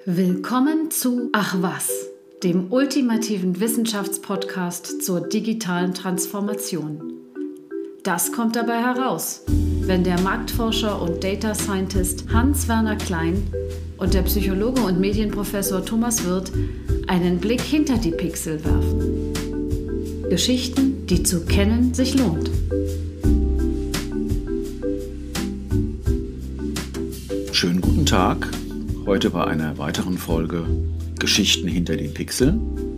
Willkommen zu Ach was, dem ultimativen Wissenschaftspodcast zur digitalen Transformation. Das kommt dabei heraus, wenn der Marktforscher und Data Scientist Hans-Werner Klein und der Psychologe und Medienprofessor Thomas Wirth einen Blick hinter die Pixel werfen. Geschichten, die zu kennen sich lohnt. Schönen guten Tag, heute bei einer weiteren Folge Geschichten hinter den Pixeln.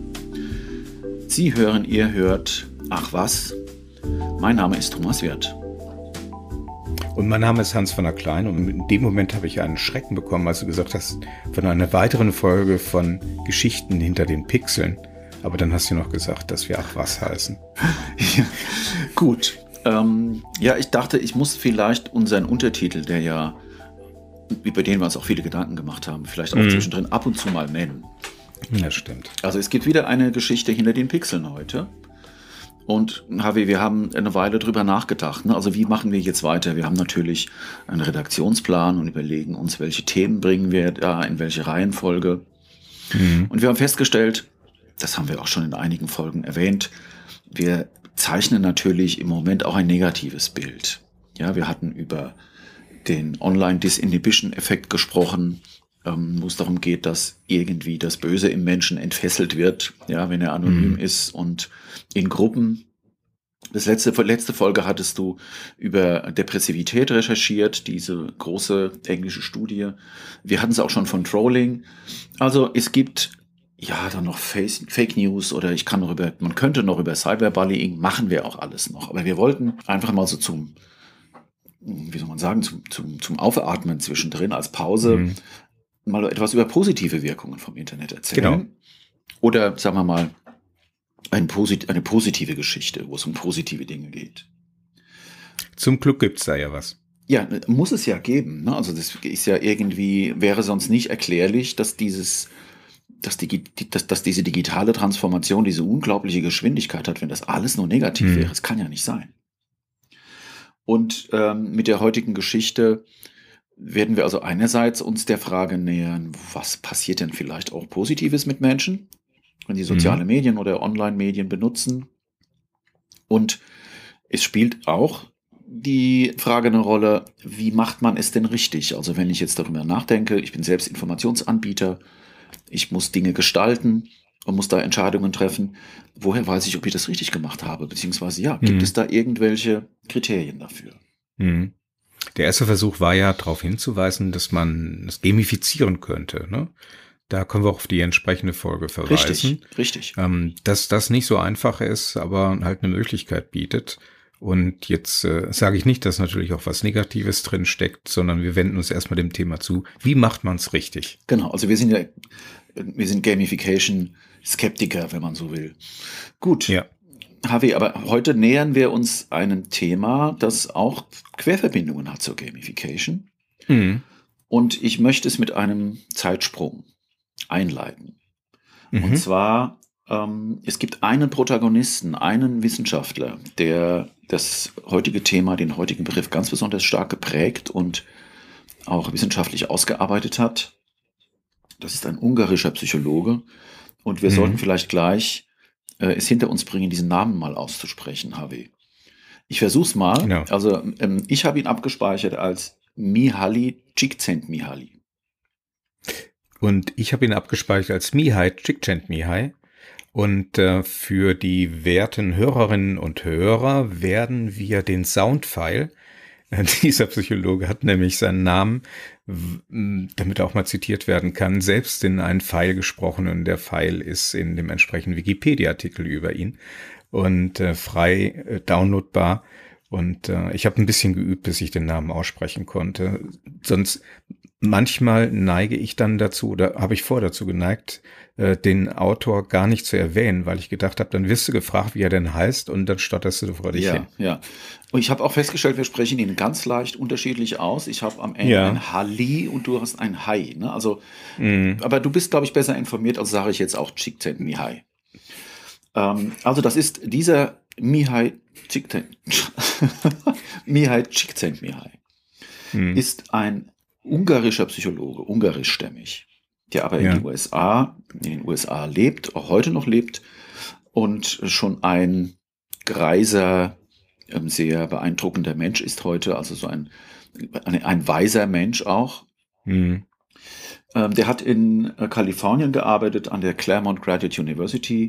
Ihr hört Ach was, mein Name ist Thomas Wirth. Und mein Name ist Hans-Werner Klein und in dem Moment habe ich einen Schrecken bekommen, als du gesagt hast, von einer weiteren Folge von Geschichten hinter den Pixeln. Aber dann hast du noch gesagt, dass wir Ach was heißen. Ja, gut. Ich dachte, ich muss vielleicht unseren Untertitel, der ja, über den wir uns auch viele Gedanken gemacht haben, vielleicht auch zwischendrin ab und zu mal nennen. Das stimmt. Also es gibt wieder eine Geschichte hinter den Pixeln heute. Und Harvey, wir haben eine Weile drüber nachgedacht. Ne? Also wie machen wir jetzt weiter? Wir haben natürlich einen Redaktionsplan und überlegen uns, welche Themen bringen wir da, in welche Reihenfolge. Und wir haben festgestellt, das haben wir auch schon in einigen Folgen erwähnt, wir zeichnen natürlich im Moment auch ein negatives Bild. Ja, wir hatten über den Online-Disinhibition-Effekt gesprochen, wo es darum geht, dass irgendwie das Böse im Menschen entfesselt wird, ja, wenn er anonym ist und in Gruppen. Letzte Folge hattest du über Depressivität recherchiert, diese große englische Studie. Wir hatten es auch schon von Trolling. Also es gibt ja dann noch Fake News oder man könnte noch über Cyberbullying, machen wir auch alles noch. Aber wir wollten einfach mal so zum Aufatmen zwischendrin als Pause mal etwas über positive Wirkungen vom Internet erzählen. Genau. Oder, sagen wir mal, eine positive Geschichte, wo es um positive Dinge geht. Zum Glück gibt es da ja was. Ja, muss es ja geben. Ne? Also das ist ja irgendwie, wäre sonst nicht erklärlich, dass diese digitale Transformation diese unglaubliche Geschwindigkeit hat, wenn das alles nur negativ wäre. Es kann ja nicht sein. Und mit der heutigen Geschichte werden wir also einerseits uns der Frage nähern, was passiert denn vielleicht auch Positives mit Menschen, wenn sie soziale Medien oder Online-Medien benutzen. Und es spielt auch die Frage eine Rolle, wie macht man es denn richtig? Also wenn ich jetzt darüber nachdenke, ich bin selbst Informationsanbieter, ich muss Dinge gestalten und muss da Entscheidungen treffen. Woher weiß ich, ob ich das richtig gemacht habe? Beziehungsweise, gibt es da irgendwelche Kriterien dafür? Der erste Versuch war ja darauf hinzuweisen, dass man es gamifizieren könnte. Ne? Da können wir auch auf die entsprechende Folge verweisen. Richtig. Dass das nicht so einfach ist, aber halt eine Möglichkeit bietet. Und jetzt sage ich nicht, dass natürlich auch was Negatives drin steckt, sondern wir wenden uns erstmal dem Thema zu. Wie macht man es richtig? Genau, also wir sind Gamification-Skeptiker, wenn man so will. Gut. Ja. Harvey, aber heute nähern wir uns einem Thema, das auch Querverbindungen hat zur Gamification. Und ich möchte es mit einem Zeitsprung einleiten. Und zwar, es gibt einen Protagonisten, einen Wissenschaftler, der das heutige Thema, den heutigen Begriff ganz besonders stark geprägt und auch wissenschaftlich ausgearbeitet hat. Das ist ein ungarischer Psychologe. Und wir sollten vielleicht gleich es hinter uns bringen, diesen Namen mal auszusprechen, Harvey. Ich versuch's mal. Genau. Also ich habe ihn abgespeichert als Mihaly Csikszentmihalyi. Und ich habe ihn abgespeichert als Mihai Csikszentmihalyi. Und für die werten Hörerinnen und Hörer werden wir den Soundfile, dieser Psychologe hat nämlich seinen Namen, damit er auch mal zitiert werden kann, selbst in einen File gesprochen, und der File ist in dem entsprechenden Wikipedia-Artikel über ihn und frei downloadbar. Und ich habe ein bisschen geübt, bis ich den Namen aussprechen konnte. Sonst manchmal neige ich dann dazu, oder habe ich dazu geneigt, den Autor gar nicht zu erwähnen, weil ich gedacht habe, dann wirst du gefragt, wie er denn heißt, und dann stotterst du vor dich hin. Ja. Und ich habe auch festgestellt, wir sprechen ihn ganz leicht unterschiedlich aus. Ich habe am Ende ein Hali und du hast ein Hai. Ne? Also, aber du bist, glaube ich, besser informiert, also sage ich jetzt auch Csikszentmihalyi. Also das ist dieser Mihaly Csikszentmihalyi ist ein ungarischer Psychologe, ungarischstämmig. der aber in den USA lebt, auch heute noch lebt und schon ein greiser, sehr beeindruckender Mensch ist heute, also so ein weiser Mensch auch. Der hat in Kalifornien gearbeitet, an der Claremont Graduate University,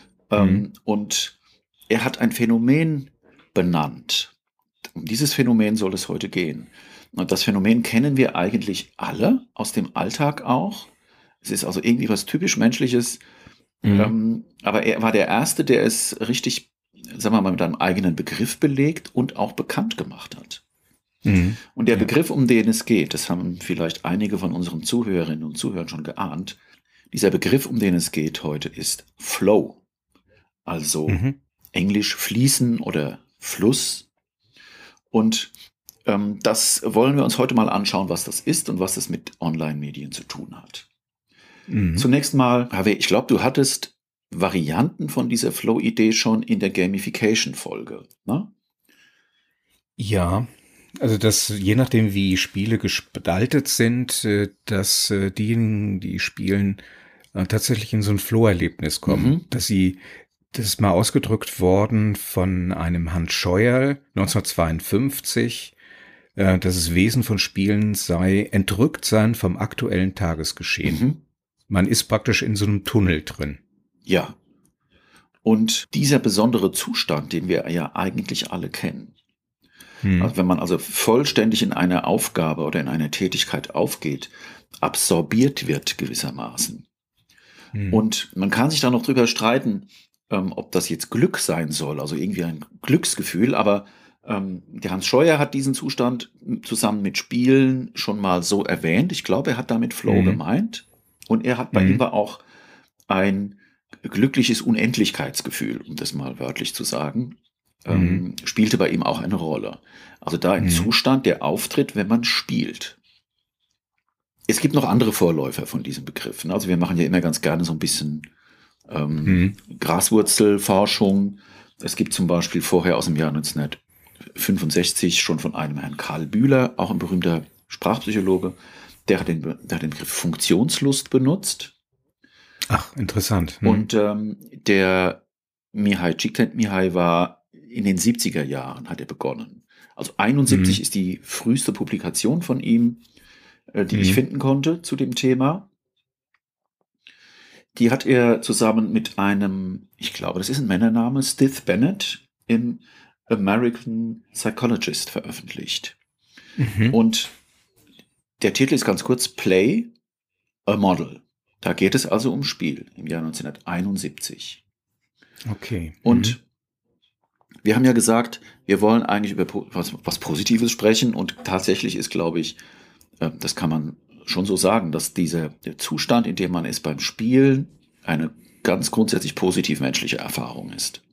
und er hat ein Phänomen benannt. Um dieses Phänomen soll es heute gehen. Und das Phänomen kennen wir eigentlich alle aus dem Alltag auch. Es ist also irgendwie was typisch Menschliches. Aber er war der Erste, der es richtig, sagen wir mal, mit einem eigenen Begriff belegt und auch bekannt gemacht hat. Und der Begriff, um den es geht, das haben vielleicht einige von unseren Zuhörerinnen und Zuhörern schon geahnt, dieser Begriff, um den es geht heute, ist Flow. Also Englisch fließen oder Fluss. Und das wollen wir uns heute mal anschauen, was das ist und was das mit Online-Medien zu tun hat. Zunächst mal, Hervé, ich glaube, du hattest Varianten von dieser Flow-Idee schon in der Gamification-Folge, ne? Ja, also das, je nachdem wie Spiele gestaltet sind, dass diejenigen, die spielen, tatsächlich in so ein Flow-Erlebnis kommen, das ist mal ausgedrückt worden von einem Hans Scheuerl 1952, dass das Wesen von Spielen sei entrückt sein vom aktuellen Tagesgeschehen. Man ist praktisch in so einem Tunnel drin. Ja. Und dieser besondere Zustand, den wir ja eigentlich alle kennen, also wenn man also vollständig in eine Aufgabe oder in eine Tätigkeit aufgeht, absorbiert wird gewissermaßen. Und man kann sich da noch drüber streiten, ob das jetzt Glück sein soll, also irgendwie ein Glücksgefühl, aber der Hans Scheuer hat diesen Zustand zusammen mit Spielen schon mal so erwähnt. Ich glaube, er hat damit Flow gemeint. Und er hat bei ihm war auch ein glückliches Unendlichkeitsgefühl, um das mal wörtlich zu sagen, spielte bei ihm auch eine Rolle. Also da ein Zustand, der auftritt, wenn man spielt. Es gibt noch andere Vorläufer von diesem Begriff. Also wir machen ja immer ganz gerne so ein bisschen Graswurzelforschung. Es gibt zum Beispiel vorher aus dem Jahr 1965 schon von einem Herrn Karl Bühler, auch ein berühmter Sprachpsychologe, der hat den Begriff Funktionslust benutzt. Ach, interessant. Und der Mihai Csikszentmihalyi war in den 70er Jahren, hat er begonnen. Also 71 ist die früheste Publikation von ihm, die ich finden konnte zu dem Thema. Die hat er zusammen mit einem, ich glaube, das ist ein Männername, Stith Bennett, im American Psychologist veröffentlicht. Und der Titel ist ganz kurz Play a Model. Da geht es also um Spiel im Jahr 1971. Okay. Und wir haben ja gesagt, wir wollen eigentlich über was Positives sprechen und tatsächlich ist, glaube ich, das kann man schon so sagen, dass der Zustand, in dem man ist beim Spielen, eine ganz grundsätzlich positiv menschliche Erfahrung ist.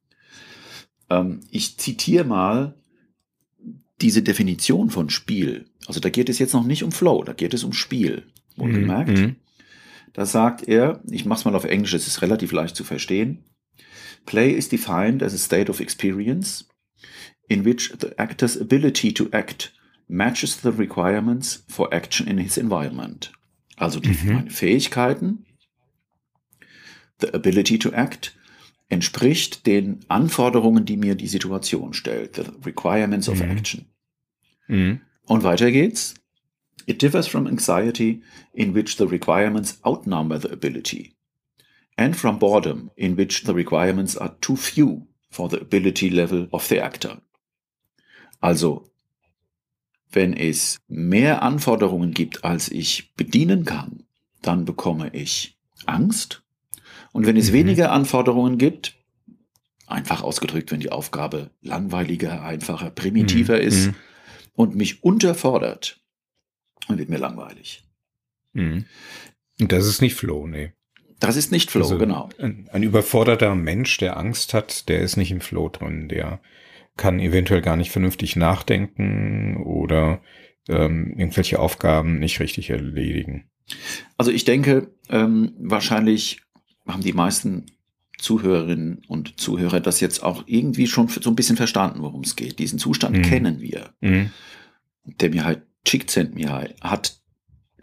Ich zitiere mal diese Definition von Spiel. Also da geht es jetzt noch nicht um Flow, da geht es um Spiel. Wohlgemerkt. Da sagt er, ich mache es mal auf Englisch, es ist relativ leicht zu verstehen. Play is defined as a state of experience in which the actor's ability to act matches the requirements for action in his environment. Also meine Fähigkeiten, the ability to act, entspricht den Anforderungen, die mir die Situation stellt, the requirements of action. Und weiter geht's. It differs from anxiety, in which the requirements outnumber the ability, and from boredom, in which the requirements are too few for the ability level of the actor. Also, wenn es mehr Anforderungen gibt, als ich bedienen kann, dann bekomme ich Angst. Und wenn es weniger Anforderungen gibt, einfach ausgedrückt, wenn die Aufgabe langweiliger, einfacher, primitiver ist und mich unterfordert, dann wird mir langweilig. Und das ist nicht Flow, nee. Das ist nicht Flow, also genau. Ein überforderter Mensch, der Angst hat, der ist nicht im Flow drin. Der kann eventuell gar nicht vernünftig nachdenken oder irgendwelche Aufgaben nicht richtig erledigen. Also ich denke, wahrscheinlich haben die meisten Zuhörerinnen und Zuhörer das jetzt auch irgendwie schon so ein bisschen verstanden, worum es geht. Diesen Zustand kennen wir. Der Mihai Csikszentmihalyi hat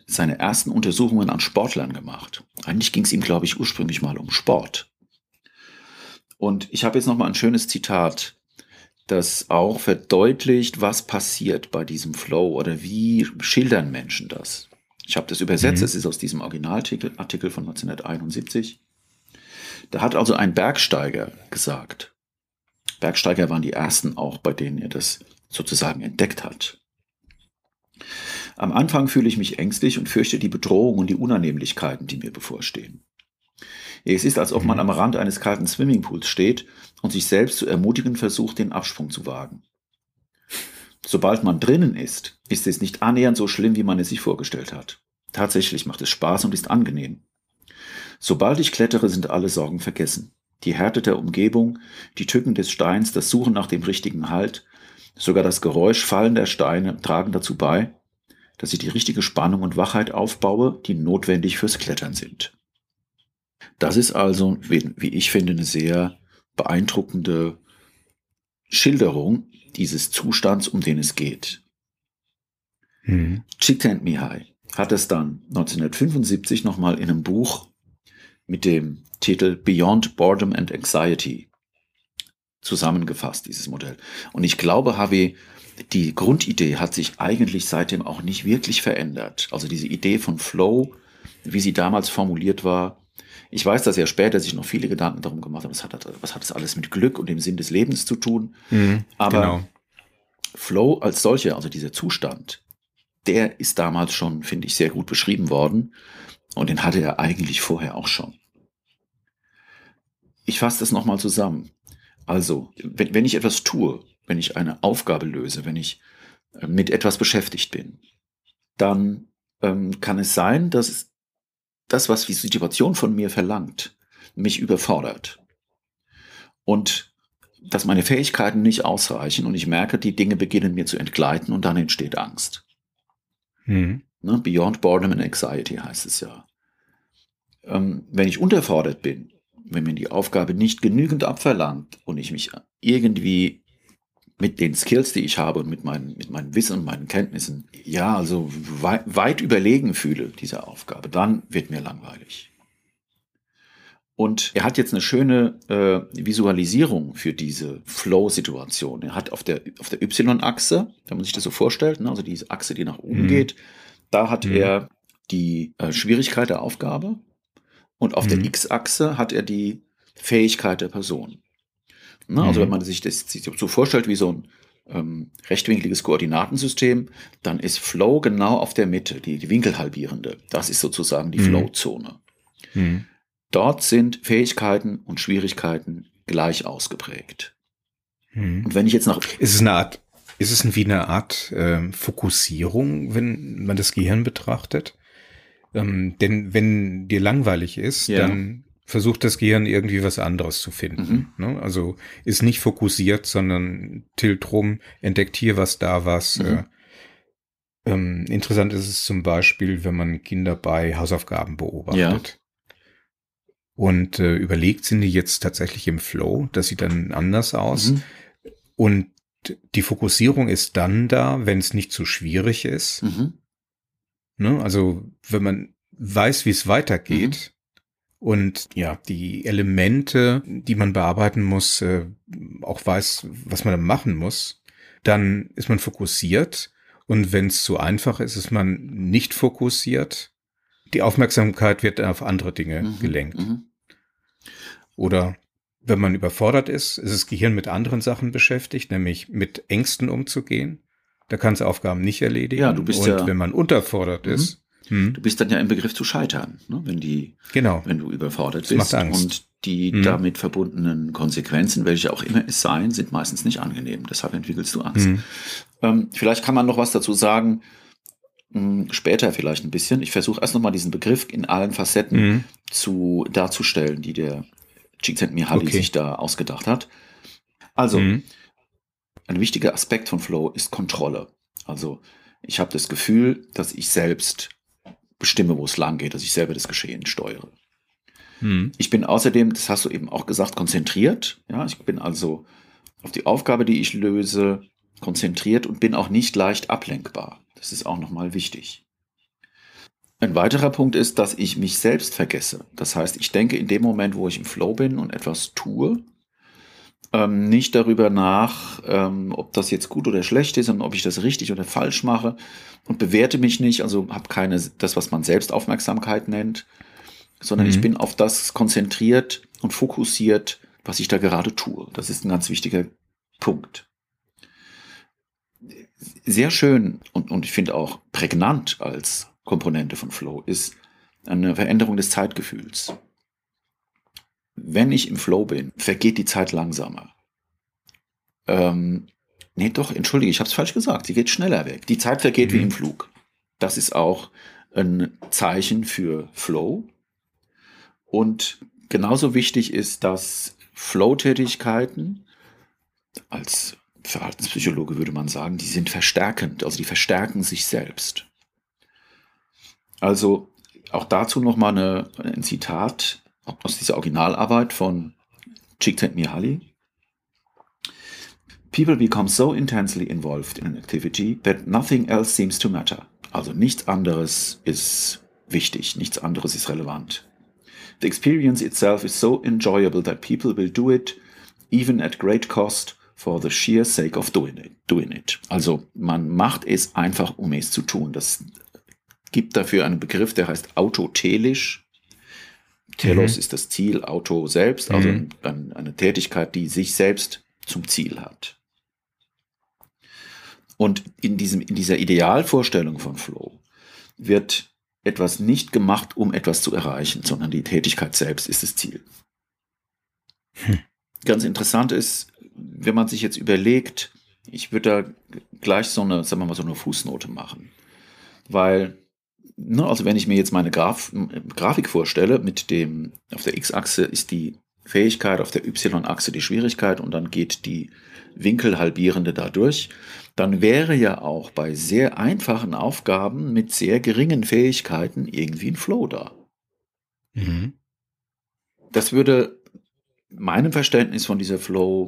seine ersten Untersuchungen an Sportlern gemacht. Eigentlich ging es ihm, glaube ich, ursprünglich mal um Sport. Und ich habe jetzt nochmal ein schönes Zitat, das auch verdeutlicht, was passiert bei diesem Flow oder wie schildern Menschen das. Ich habe das übersetzt, das ist aus diesem Originalartikel von 1971. Da hat also ein Bergsteiger gesagt, Bergsteiger waren die ersten auch, bei denen er das sozusagen entdeckt hat. Am Anfang fühle ich mich ängstlich und fürchte die Bedrohung und die Unannehmlichkeiten, die mir bevorstehen. Es ist, als ob man am Rand eines kalten Swimmingpools steht und sich selbst zu ermutigen versucht, den Absprung zu wagen. Sobald man drinnen ist es nicht annähernd so schlimm, wie man es sich vorgestellt hat. Tatsächlich macht es Spaß und ist angenehm. Sobald ich klettere, sind alle Sorgen vergessen. Die Härte der Umgebung, die Tücken des Steins, das Suchen nach dem richtigen Halt, sogar das Geräusch fallender Steine tragen dazu bei, dass ich die richtige Spannung und Wachheit aufbaue, die notwendig fürs Klettern sind. Das ist also, wie ich finde, eine sehr beeindruckende Schilderung dieses Zustands, um den es geht. Csikszentmihalyi hat es dann 1975 nochmal in einem Buch mit dem Titel Beyond Boredom and Anxiety zusammengefasst, dieses Modell. Und ich glaube, Harvey, die Grundidee hat sich eigentlich seitdem auch nicht wirklich verändert. Also diese Idee von Flow, wie sie damals formuliert war. Ich weiß, dass er später sich noch viele Gedanken darum gemacht hat, was hat das alles mit Glück und dem Sinn des Lebens zu tun. Aber genau. Flow als solcher, also dieser Zustand, der ist damals schon, finde ich, sehr gut beschrieben worden. Und den hatte er eigentlich vorher auch schon. Ich fasse das nochmal zusammen. Also, wenn ich etwas tue, wenn ich eine Aufgabe löse, wenn ich mit etwas beschäftigt bin, dann kann es sein, dass das, was die Situation von mir verlangt, mich überfordert. Und dass meine Fähigkeiten nicht ausreichen und ich merke, die Dinge beginnen mir zu entgleiten und dann entsteht Angst. Beyond Boredom and Anxiety heißt es ja. Wenn ich unterfordert bin, wenn mir die Aufgabe nicht genügend abverlangt und ich mich irgendwie mit den Skills, die ich habe und mit meinem Wissen und meinen Kenntnissen, also weit überlegen fühle dieser Aufgabe, dann wird mir langweilig. Und er hat jetzt eine schöne Visualisierung für diese Flow-Situation. Er hat auf der Y-Achse, wenn man sich das so vorstellt, also diese Achse, die nach oben geht, da hat er die Schwierigkeit der Aufgabe und auf der X-Achse hat er die Fähigkeit der Person. Also wenn man sich das so vorstellt wie so ein rechtwinkliges Koordinatensystem, dann ist Flow genau auf der Mitte, die winkelhalbierende. Das ist sozusagen die Flow-Zone. Dort sind Fähigkeiten und Schwierigkeiten gleich ausgeprägt. Und wenn ich jetzt Ist es wie eine Art Fokussierung, wenn man das Gehirn betrachtet? Denn wenn dir langweilig ist, dann versucht das Gehirn irgendwie was anderes zu finden. Also ist nicht fokussiert, sondern tilt rum, entdeckt hier was, da was. Interessant ist es zum Beispiel, wenn man Kinder bei Hausaufgaben beobachtet. Und überlegt, sind die jetzt tatsächlich im Flow? Das sieht dann anders aus. Und die Fokussierung ist dann da, wenn es nicht zu schwierig ist. Also wenn man weiß, wie es weitergeht und die Elemente, die man bearbeiten muss, auch weiß, was man dann machen muss, dann ist man fokussiert. Und wenn es zu einfach ist, ist man nicht fokussiert. Die Aufmerksamkeit wird auf andere Dinge gelenkt. Oder wenn man überfordert ist das Gehirn mit anderen Sachen beschäftigt, nämlich mit Ängsten umzugehen. Da kann es Aufgaben nicht erledigen. Ja, du bist wenn man unterfordert ist. Du bist dann ja im Begriff zu scheitern, ne? Wenn du überfordert bist. Macht Angst. Und die damit verbundenen Konsequenzen, welche auch immer es seien, sind meistens nicht angenehm. Deshalb entwickelst du Angst. Vielleicht kann man noch was dazu sagen, später vielleicht ein bisschen. Ich versuche erst nochmal diesen Begriff in allen Facetten darzustellen, die der Csikszentmihalyi sich da ausgedacht hat. Also, ein wichtiger Aspekt von Flow ist Kontrolle. Also, ich habe das Gefühl, dass ich selbst bestimme, wo es lang geht, dass ich selber das Geschehen steuere. Ich bin außerdem, das hast du eben auch gesagt, konzentriert. Ja, ich bin also auf die Aufgabe, die ich löse, konzentriert und bin auch nicht leicht ablenkbar. Das ist auch nochmal wichtig. Ein weiterer Punkt ist, dass ich mich selbst vergesse. Das heißt, ich denke in dem Moment, wo ich im Flow bin und etwas tue, nicht darüber nach, ob das jetzt gut oder schlecht ist und ob ich das richtig oder falsch mache und bewerte mich nicht, also habe keine, das, was man Selbstaufmerksamkeit nennt, sondern ich bin auf das konzentriert und fokussiert, was ich da gerade tue. Das ist ein ganz wichtiger Punkt. Sehr schön und ich finde auch prägnant als Komponente von Flow ist eine Veränderung des Zeitgefühls. Wenn ich im Flow bin, vergeht die Zeit langsamer. Entschuldige, ich habe es falsch gesagt. Sie geht schneller weg. Die Zeit vergeht wie im Flug. Das ist auch ein Zeichen für Flow. Und genauso wichtig ist, dass Flow-Tätigkeiten, als Verhaltenspsychologe würde man sagen, die sind verstärkend, also die verstärken sich selbst. Also auch dazu nochmal ein Zitat aus dieser Originalarbeit von Csikszentmihalyi. People become so intensely involved in an activity that nothing else seems to matter. Also nichts anderes ist wichtig, nichts anderes ist relevant. The experience itself is so enjoyable that people will do it, even at great cost, for the sheer sake of doing it. Also man macht es einfach, um es zu tun. Das gibt dafür einen Begriff, der heißt autotelisch. Telos ist das Ziel, Auto selbst, also eine Tätigkeit, die sich selbst zum Ziel hat. Und in dieser Idealvorstellung von Flow wird etwas nicht gemacht, um etwas zu erreichen, sondern die Tätigkeit selbst ist das Ziel. Ganz interessant ist, wenn man sich jetzt überlegt, ich würde da gleich so eine Fußnote machen, weil also wenn ich mir jetzt meine Grafik vorstelle, auf der X-Achse ist die Fähigkeit, auf der Y-Achse die Schwierigkeit und dann geht die Winkelhalbierende da durch, dann wäre ja auch bei sehr einfachen Aufgaben mit sehr geringen Fähigkeiten irgendwie ein Flow da. Das würde meinem Verständnis von diesem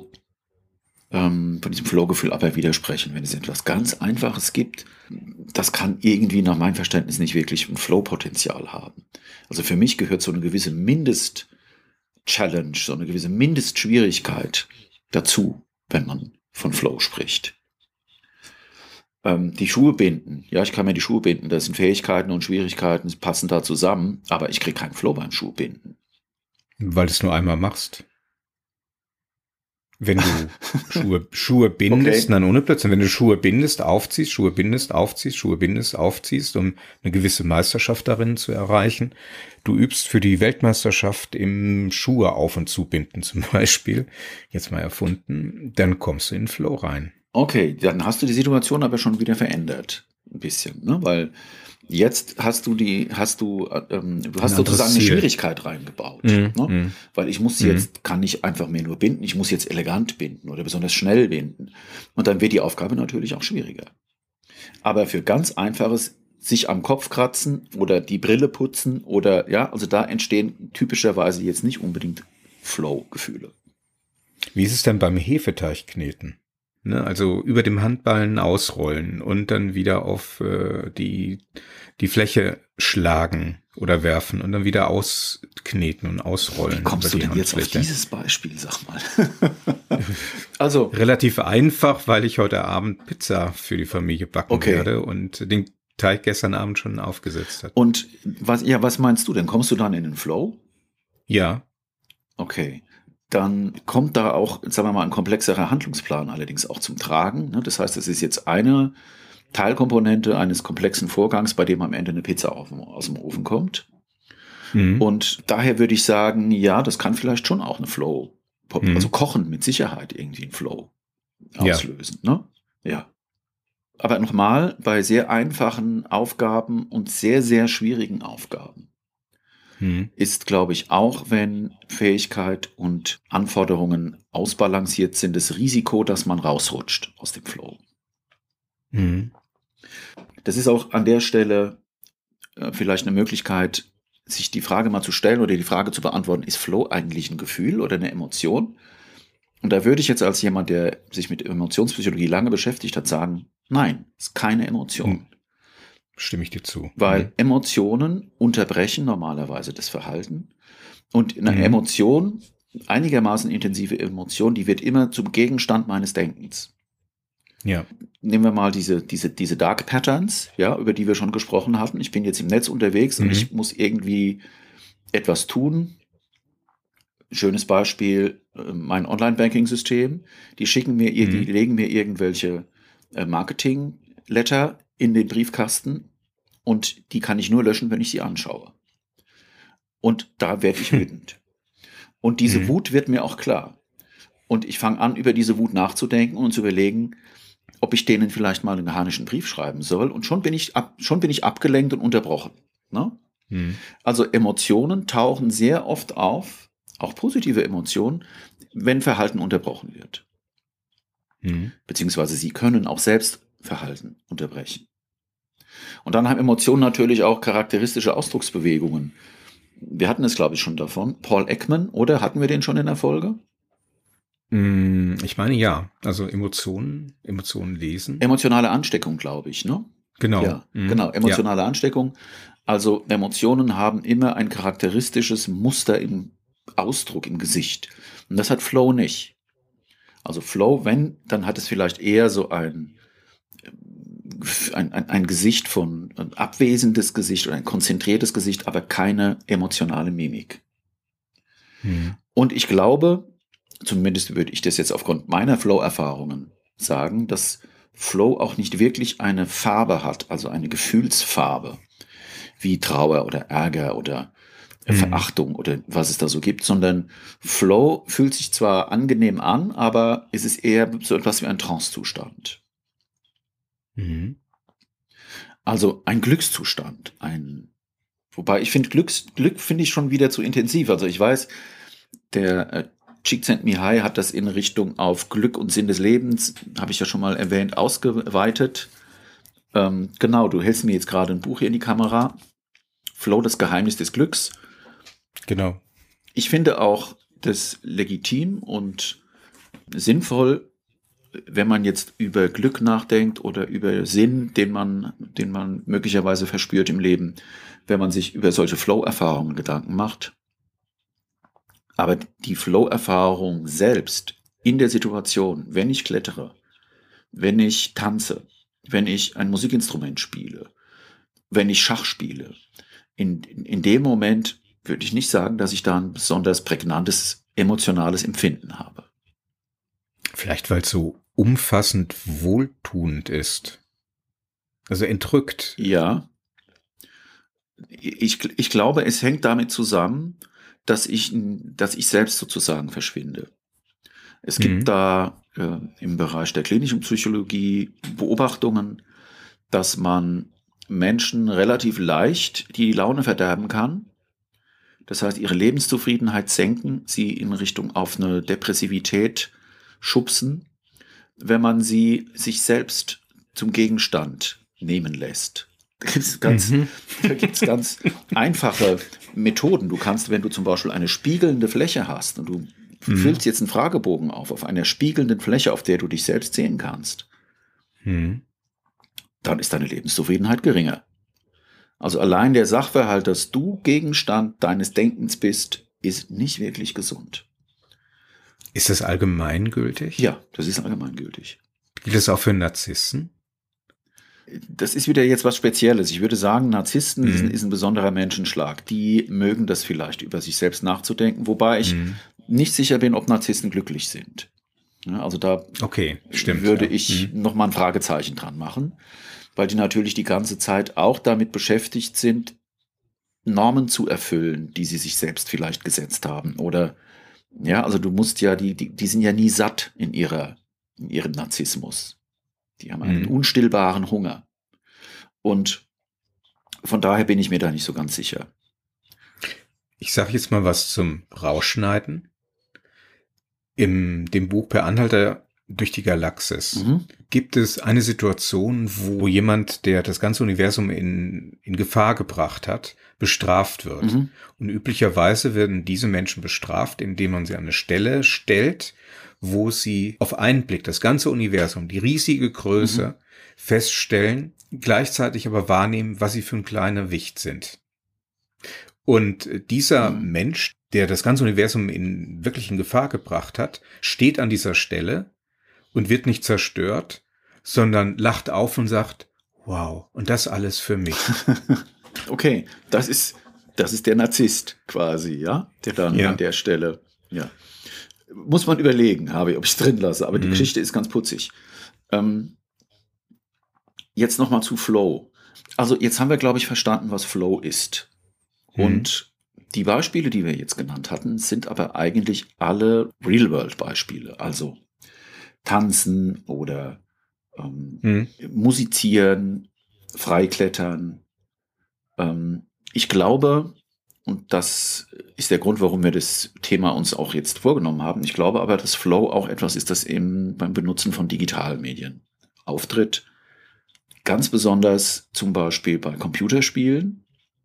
Flow-Gefühl aber widersprechen, wenn es etwas ganz Einfaches gibt. Das kann irgendwie nach meinem Verständnis nicht wirklich ein Flow-Potenzial haben. Also für mich gehört so eine gewisse Mindest-Challenge, so eine gewisse Mindestschwierigkeit dazu, wenn man von Flow spricht. Die Schuhe binden. Ja, ich kann mir die Schuhe binden. Das sind Fähigkeiten und Schwierigkeiten, die passen da zusammen, aber ich kriege keinen Flow beim Schuhbinden. Weil du es nur einmal machst. Wenn du Schuhe bindest, dann ohne Blödsinn, wenn du Schuhe bindest, aufziehst, um eine gewisse Meisterschaft darin zu erreichen. Du übst für die Weltmeisterschaft im Schuhe auf- und zubinden zum Beispiel, jetzt mal erfunden, dann kommst du in den Flow rein. Okay, dann hast du die Situation aber schon wieder verändert. Ein bisschen, ne? Weil jetzt hast du sozusagen eine Schwierigkeit reingebaut. Ne? Weil ich muss kann nicht einfach mehr nur binden, ich muss jetzt elegant binden oder besonders schnell binden. Und dann wird die Aufgabe natürlich auch schwieriger. Aber für ganz einfaches, sich am Kopf kratzen oder die Brille putzen oder also da entstehen typischerweise jetzt nicht unbedingt Flow-Gefühle. Wie ist es denn beim Hefeteigkneten? Ne, also über dem Handballen ausrollen und dann wieder auf die Fläche schlagen oder werfen und dann wieder auskneten und ausrollen. Wie kommst du denn jetzt auf dieses Beispiel, sag mal? Also relativ einfach, weil ich heute Abend Pizza für die Familie backen werde und den Teig gestern Abend schon aufgesetzt hat. Und was meinst du denn? Kommst du dann in den Flow? Ja. Okay. Dann kommt da auch, sagen wir mal, ein komplexerer Handlungsplan allerdings auch zum Tragen. Das heißt, es ist jetzt eine Teilkomponente eines komplexen Vorgangs, bei dem am Ende eine Pizza aus dem Ofen kommt. Und daher würde ich sagen, ja, das kann vielleicht schon auch eine Flow, also Kochen mit Sicherheit irgendwie einen Flow auslösen. Ja. Ne? Ja. Aber nochmal, bei sehr einfachen Aufgaben und sehr, sehr schwierigen Aufgaben ist, glaube ich, auch wenn Fähigkeit und Anforderungen ausbalanciert sind, das Risiko, dass man rausrutscht aus dem Flow. Das ist auch an der Stelle vielleicht eine Möglichkeit, sich die Frage mal zu stellen oder die Frage zu beantworten, ist Flow eigentlich ein Gefühl oder eine Emotion? Und da würde ich jetzt als jemand, der sich mit Emotionspsychologie lange beschäftigt hat, sagen, nein, es ist keine Emotion. Stimme ich dir zu. Weil Emotionen unterbrechen normalerweise das Verhalten. Und eine Emotion, einigermaßen intensive Emotion, die wird immer zum Gegenstand meines Denkens. Ja. Nehmen wir mal diese Dark Patterns, ja, über die wir schon gesprochen hatten. Ich bin jetzt im Netz unterwegs und ich muss irgendwie etwas tun. Schönes Beispiel, mein Online-Banking-System. Die legen mir irgendwelche Marketing-Letter in den Briefkasten und die kann ich nur löschen, wenn ich sie anschaue. Und da werde ich wütend. Und diese Wut wird mir auch klar. Und ich fange an, über diese Wut nachzudenken und zu überlegen, ob ich denen vielleicht mal einen harnischen Brief schreiben soll. Und schon bin ich abgelenkt und unterbrochen. Ne? Also Emotionen tauchen sehr oft auf, auch positive Emotionen, wenn Verhalten unterbrochen wird. Beziehungsweise sie können auch selbst Verhalten unterbrechen. Und dann haben Emotionen natürlich auch charakteristische Ausdrucksbewegungen. Wir hatten es, glaube ich, schon davon. Paul Ekman, oder? Hatten wir den schon in der Folge? Ich meine, ja. Also Emotionen lesen. Emotionale Ansteckung, glaube ich, ne? Genau. Ja, genau. Emotionale Ansteckung. Also Emotionen haben immer ein charakteristisches Muster im Ausdruck, im Gesicht. Und das hat Flow nicht. Also Flow, wenn, dann hat es vielleicht eher so ein Gesicht ein abwesendes Gesicht oder ein konzentriertes Gesicht, aber keine emotionale Mimik. Und ich glaube, zumindest würde ich das jetzt aufgrund meiner Flow-Erfahrungen sagen, dass Flow auch nicht wirklich eine Farbe hat, also eine Gefühlsfarbe, wie Trauer oder Ärger oder Verachtung oder was es da so gibt, sondern Flow fühlt sich zwar angenehm an, aber es ist eher so etwas wie ein Trance-Zustand. Also ein Glückszustand. Wobei ich finde, Glück finde ich schon wieder zu intensiv. Also ich weiß, der Csikszentmihalyi hat das in Richtung auf Glück und Sinn des Lebens, habe ich ja schon mal erwähnt, ausgeweitet. Genau, du hältst mir jetzt gerade ein Buch hier in die Kamera. Flow, das Geheimnis des Glücks. Genau. Ich finde auch das legitim und sinnvoll, wenn man jetzt über Glück nachdenkt oder über Sinn, den man möglicherweise verspürt im Leben, wenn man sich über solche Flow-Erfahrungen Gedanken macht. Aber die Flow-Erfahrung selbst in der Situation, wenn ich klettere, wenn ich tanze, wenn ich ein Musikinstrument spiele, wenn ich Schach spiele, in dem Moment würde ich nicht sagen, dass ich da ein besonders prägnantes emotionales Empfinden habe. Vielleicht, weil es so umfassend wohltuend ist. Also entrückt. Ja. Ich glaube, es hängt damit zusammen, dass ich selbst sozusagen verschwinde. Es gibt da im Bereich der klinischen Psychologie Beobachtungen, dass man Menschen relativ leicht die Laune verderben kann. Das heißt, ihre Lebenszufriedenheit senken, sie in Richtung auf eine Depressivität schubsen, wenn man sie sich selbst zum Gegenstand nehmen lässt. Da gibt es ganz einfache Methoden. Du kannst, wenn du zum Beispiel eine spiegelnde Fläche hast und du füllst jetzt einen Fragebogen auf einer spiegelnden Fläche, auf der du dich selbst sehen kannst, dann ist deine Lebenszufriedenheit geringer. Also allein der Sachverhalt, dass du Gegenstand deines Denkens bist, ist nicht wirklich gesund. Ist das allgemeingültig? Ja, das ist allgemeingültig. Gilt das auch für Narzissten? Das ist wieder jetzt was Spezielles. Ich würde sagen, Narzissten ist ein besonderer Menschenschlag. Die mögen das vielleicht, über sich selbst nachzudenken, wobei ich nicht sicher bin, ob Narzissten glücklich sind. Ja, also da würde ich nochmal ein Fragezeichen dran machen, weil die natürlich die ganze Zeit auch damit beschäftigt sind, Normen zu erfüllen, die sie sich selbst vielleicht gesetzt haben. Oder ja, also du musst ja, die sind ja nie satt in ihrem Narzissmus. Die haben einen unstillbaren Hunger. Und von daher bin ich mir da nicht so ganz sicher. Ich sage jetzt mal was zum Rausschneiden. In dem Buch Per Anhalter durch die Galaxis gibt es eine Situation, wo jemand, der das ganze Universum in Gefahr gebracht hat, bestraft wird. Und üblicherweise werden diese Menschen bestraft, indem man sie an eine Stelle stellt, wo sie auf einen Blick das ganze Universum, die riesige Größe, feststellen, gleichzeitig aber wahrnehmen, was sie für ein kleiner Wicht sind. Und dieser Mensch, der das ganze Universum in wirklichen Gefahr gebracht hat, steht an dieser Stelle und wird nicht zerstört, sondern lacht auf und sagt, wow, und das alles für mich. Okay, das ist der Narzisst quasi, ja, der dann an der Stelle, ja. Muss man überlegen, ob ich es drin lasse, aber die Geschichte ist ganz putzig. Jetzt nochmal zu Flow. Also jetzt haben wir, glaube ich, verstanden, was Flow ist. Und die Beispiele, die wir jetzt genannt hatten, sind aber eigentlich alle Real-World-Beispiele. Also Tanzen oder Musizieren, Freiklettern. Ich glaube, und das ist der Grund, warum wir das Thema uns auch jetzt vorgenommen haben, ich glaube aber, dass Flow auch etwas ist, das eben beim Benutzen von digitalen Medien auftritt. Ganz besonders zum Beispiel bei Computerspielen.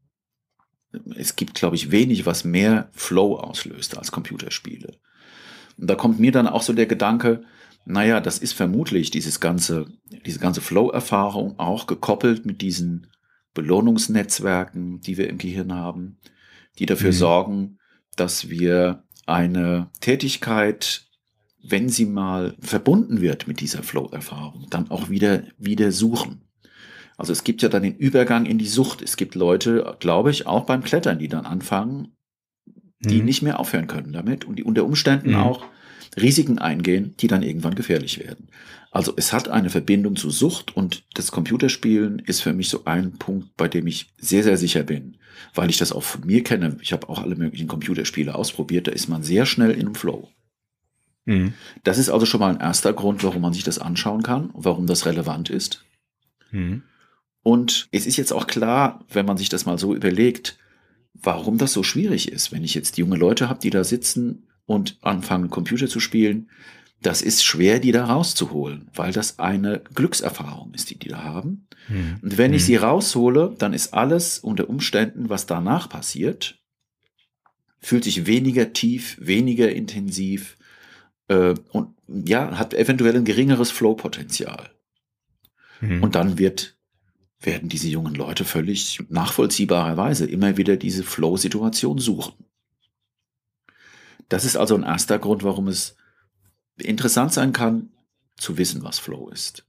Es gibt, glaube ich, wenig, was mehr Flow auslöst als Computerspiele. Und da kommt mir dann auch so der Gedanke, naja, das ist vermutlich diese ganze Flow-Erfahrung auch gekoppelt mit diesen Belohnungsnetzwerken, die wir im Gehirn haben, die dafür sorgen, dass wir eine Tätigkeit, wenn sie mal verbunden wird mit dieser Flow-Erfahrung, dann auch wieder suchen. Also es gibt ja dann den Übergang in die Sucht. Es gibt Leute, glaube ich, auch beim Klettern, die dann anfangen, die nicht mehr aufhören können damit und die unter Umständen auch Risiken eingehen, die dann irgendwann gefährlich werden. Also es hat eine Verbindung zu Sucht und das Computerspielen ist für mich so ein Punkt, bei dem ich sehr, sehr sicher bin, weil ich das auch von mir kenne. Ich habe auch alle möglichen Computerspiele ausprobiert, da ist man sehr schnell in einem Flow. Das ist also schon mal ein erster Grund, warum man sich das anschauen kann und warum das relevant ist. Und es ist jetzt auch klar, wenn man sich das mal so überlegt, warum das so schwierig ist. Wenn ich jetzt junge Leute habe, die da sitzen und anfangen, Computer zu spielen, das ist schwer, die da rauszuholen, weil das eine Glückserfahrung ist, die da haben. Und wenn ich sie raushole, dann ist alles unter Umständen, was danach passiert, fühlt sich weniger tief, weniger intensiv und ja, hat eventuell ein geringeres Flow-Potenzial. Und dann werden diese jungen Leute völlig nachvollziehbarerweise immer wieder diese Flow-Situation suchen. Das ist also ein erster Grund, warum es interessant sein kann, zu wissen, was Flow ist.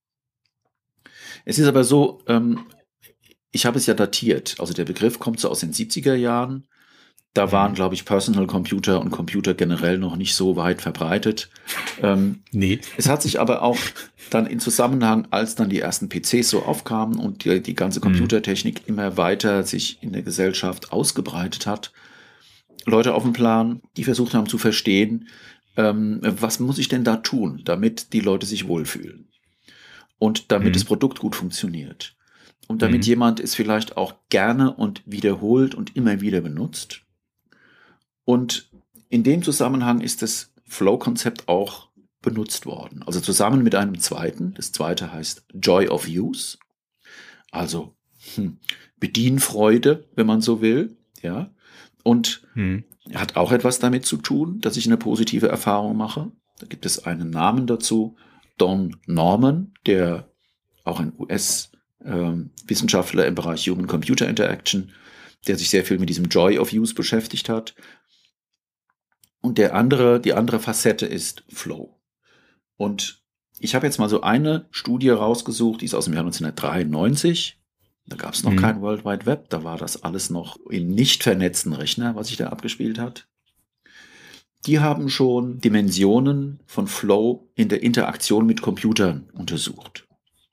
Es ist aber so, ich habe es ja datiert, also der Begriff kommt so aus den 70er Jahren. Da waren, glaube ich, Personal Computer und Computer generell noch nicht so weit verbreitet. Nee. Es hat sich aber auch dann in Zusammenhang, als dann die ersten PCs so aufkamen und die ganze Computertechnik immer weiter sich in der Gesellschaft ausgebreitet hat, Leute auf dem Plan, die versucht haben zu verstehen, was muss ich denn da tun, damit die Leute sich wohlfühlen und damit das Produkt gut funktioniert und damit jemand es vielleicht auch gerne und wiederholt und immer wieder benutzt. Und in dem Zusammenhang ist das Flow-Konzept auch benutzt worden. Also zusammen mit einem zweiten. Das zweite heißt Joy of Use. Also Bedienfreude, wenn man so will. Ja. Und hat auch etwas damit zu tun, dass ich eine positive Erfahrung mache. Da gibt es einen Namen dazu. Don Norman, der auch ein US-Wissenschaftler im Bereich Human-Computer Interaction, der sich sehr viel mit diesem Joy of Use beschäftigt hat. Und die andere Facette ist Flow. Und ich habe jetzt mal so eine Studie rausgesucht, die ist aus dem Jahr 1993. Da gab es noch kein World Wide Web, da war das alles noch in nicht vernetzten Rechner, was sich da abgespielt hat. Die haben schon Dimensionen von Flow in der Interaktion mit Computern untersucht.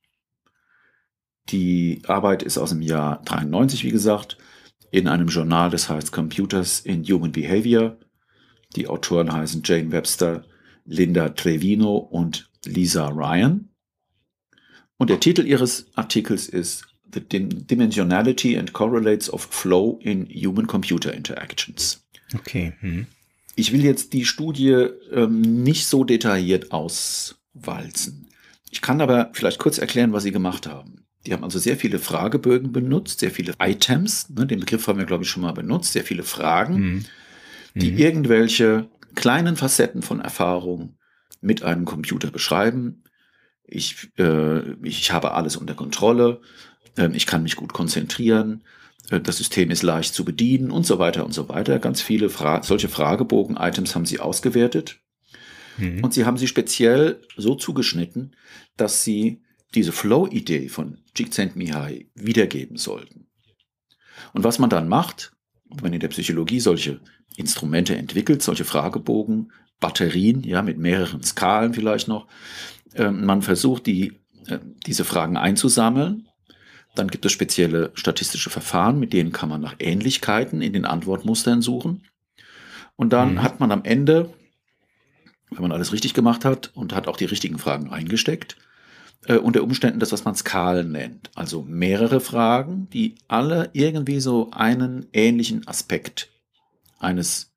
Die Arbeit ist aus dem Jahr 93, wie gesagt, in einem Journal, das heißt Computers in Human Behavior. Die Autoren heißen Jane Webster, Linda Trevino und Lisa Ryan. Und der Titel ihres Artikels ist The Dimensionality and Correlates of Flow in Human-Computer Interactions. Okay. Ich will jetzt die Studie nicht so detailliert auswalzen. Ich kann aber vielleicht kurz erklären, was sie gemacht haben. Die haben also sehr viele Fragebögen benutzt, sehr viele Items, den Begriff haben wir, glaube ich, schon mal benutzt, sehr viele Fragen, die irgendwelche kleinen Facetten von Erfahrung mit einem Computer beschreiben. ich habe alles unter Kontrolle, ich kann mich gut konzentrieren, das System ist leicht zu bedienen und so weiter und so weiter. Ganz viele solche Fragebogen-Items haben sie ausgewertet. Und sie haben sie speziell so zugeschnitten, dass sie diese Flow-Idee von Csikszentmihalyi wiedergeben sollten. Und was man dann macht, wenn man in der Psychologie solche Instrumente entwickelt, solche Fragebogen, Batterien, ja, mit mehreren Skalen vielleicht noch, man versucht, diese Fragen einzusammeln. Dann gibt es spezielle statistische Verfahren, mit denen kann man nach Ähnlichkeiten in den Antwortmustern suchen. Und dann hat man am Ende, wenn man alles richtig gemacht hat und hat auch die richtigen Fragen eingesteckt, unter Umständen das, was man Skalen nennt. Also mehrere Fragen, die alle irgendwie so einen ähnlichen Aspekt eines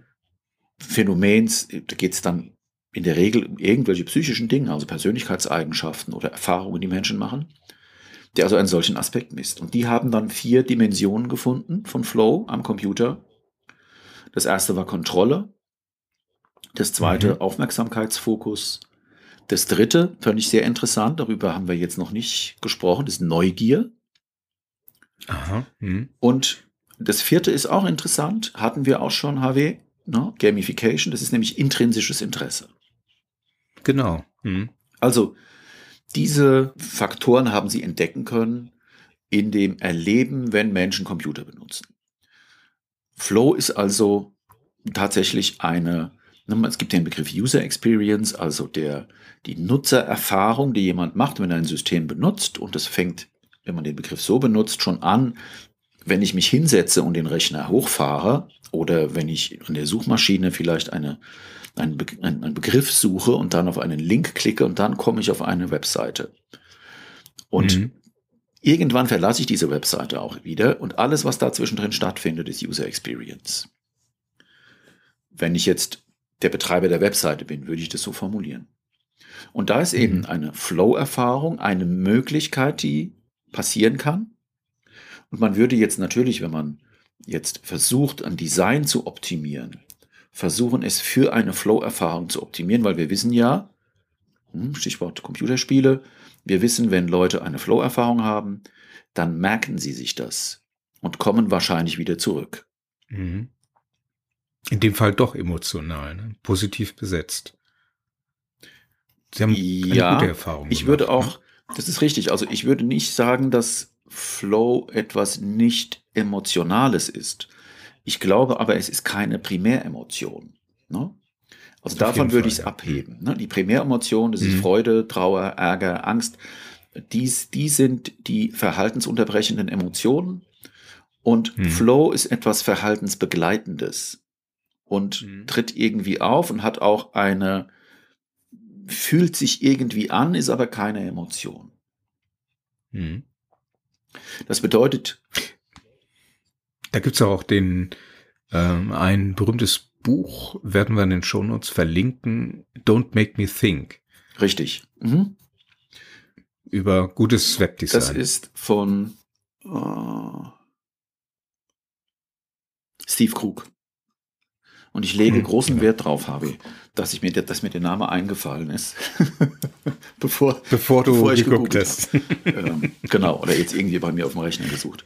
Phänomens, da geht es dann in der Regel um irgendwelche psychischen Dinge, also Persönlichkeitseigenschaften oder Erfahrungen, die Menschen machen, der also einen solchen Aspekt misst. Und die haben dann 4 Dimensionen gefunden von Flow am Computer. Das erste war Kontrolle. Das zweite Aufmerksamkeitsfokus. Das dritte, fand ich sehr interessant, darüber haben wir jetzt noch nicht gesprochen, ist Neugier. Aha. Und das vierte ist auch interessant, hatten wir auch schon, HW, ne? Gamification, das ist nämlich intrinsisches Interesse. Genau. Also diese Faktoren haben sie entdecken können in dem Erleben, wenn Menschen Computer benutzen. Flow ist also tatsächlich es gibt den Begriff User Experience, also die Nutzererfahrung, die jemand macht, wenn er ein System benutzt. Und das fängt, wenn man den Begriff so benutzt, schon an, wenn ich mich hinsetze und den Rechner hochfahre oder wenn ich an der Suchmaschine vielleicht einen Begriff suche und dann auf einen Link klicke und dann komme ich auf eine Webseite. Und irgendwann verlasse ich diese Webseite auch wieder und alles, was da zwischendrin stattfindet, ist User Experience. Wenn ich jetzt der Betreiber der Webseite bin, würde ich das so formulieren. Und da ist eben eine Flow-Erfahrung, eine Möglichkeit, die passieren kann. Und man würde jetzt natürlich, wenn man jetzt versucht, ein Design zu optimieren, versuchen es für eine Flow-Erfahrung zu optimieren, weil wir wissen ja, Stichwort Computerspiele, wir wissen, wenn Leute eine Flow-Erfahrung haben, dann merken sie sich das und kommen wahrscheinlich wieder zurück. In dem Fall doch emotional, ne? Positiv besetzt. Sie haben eine gute Erfahrung ich würde auch, das ist richtig, also ich würde nicht sagen, dass Flow etwas nicht Emotionales ist. Ich glaube aber, es ist keine Primäremotion. Ne? Also davon würde ich es abheben. Ne? Die Primäremotion, das ist Freude, Trauer, Ärger, Angst. Die sind die verhaltensunterbrechenden Emotionen. Und Flow ist etwas Verhaltensbegleitendes. Und tritt irgendwie auf und hat auch fühlt sich irgendwie an, ist aber keine Emotion. Das bedeutet, da gibt es auch ein berühmtes Buch, werden wir in den Shownotes verlinken, Don't Make Me Think. Richtig. Über gutes Webdesign. Das ist von Steve Krug. Und ich lege großen Wert drauf, Harvey, dass mir der Name eingefallen ist, bevor ich gegoogelt hast. Genau, oder jetzt irgendwie bei mir auf dem Rechner gesucht.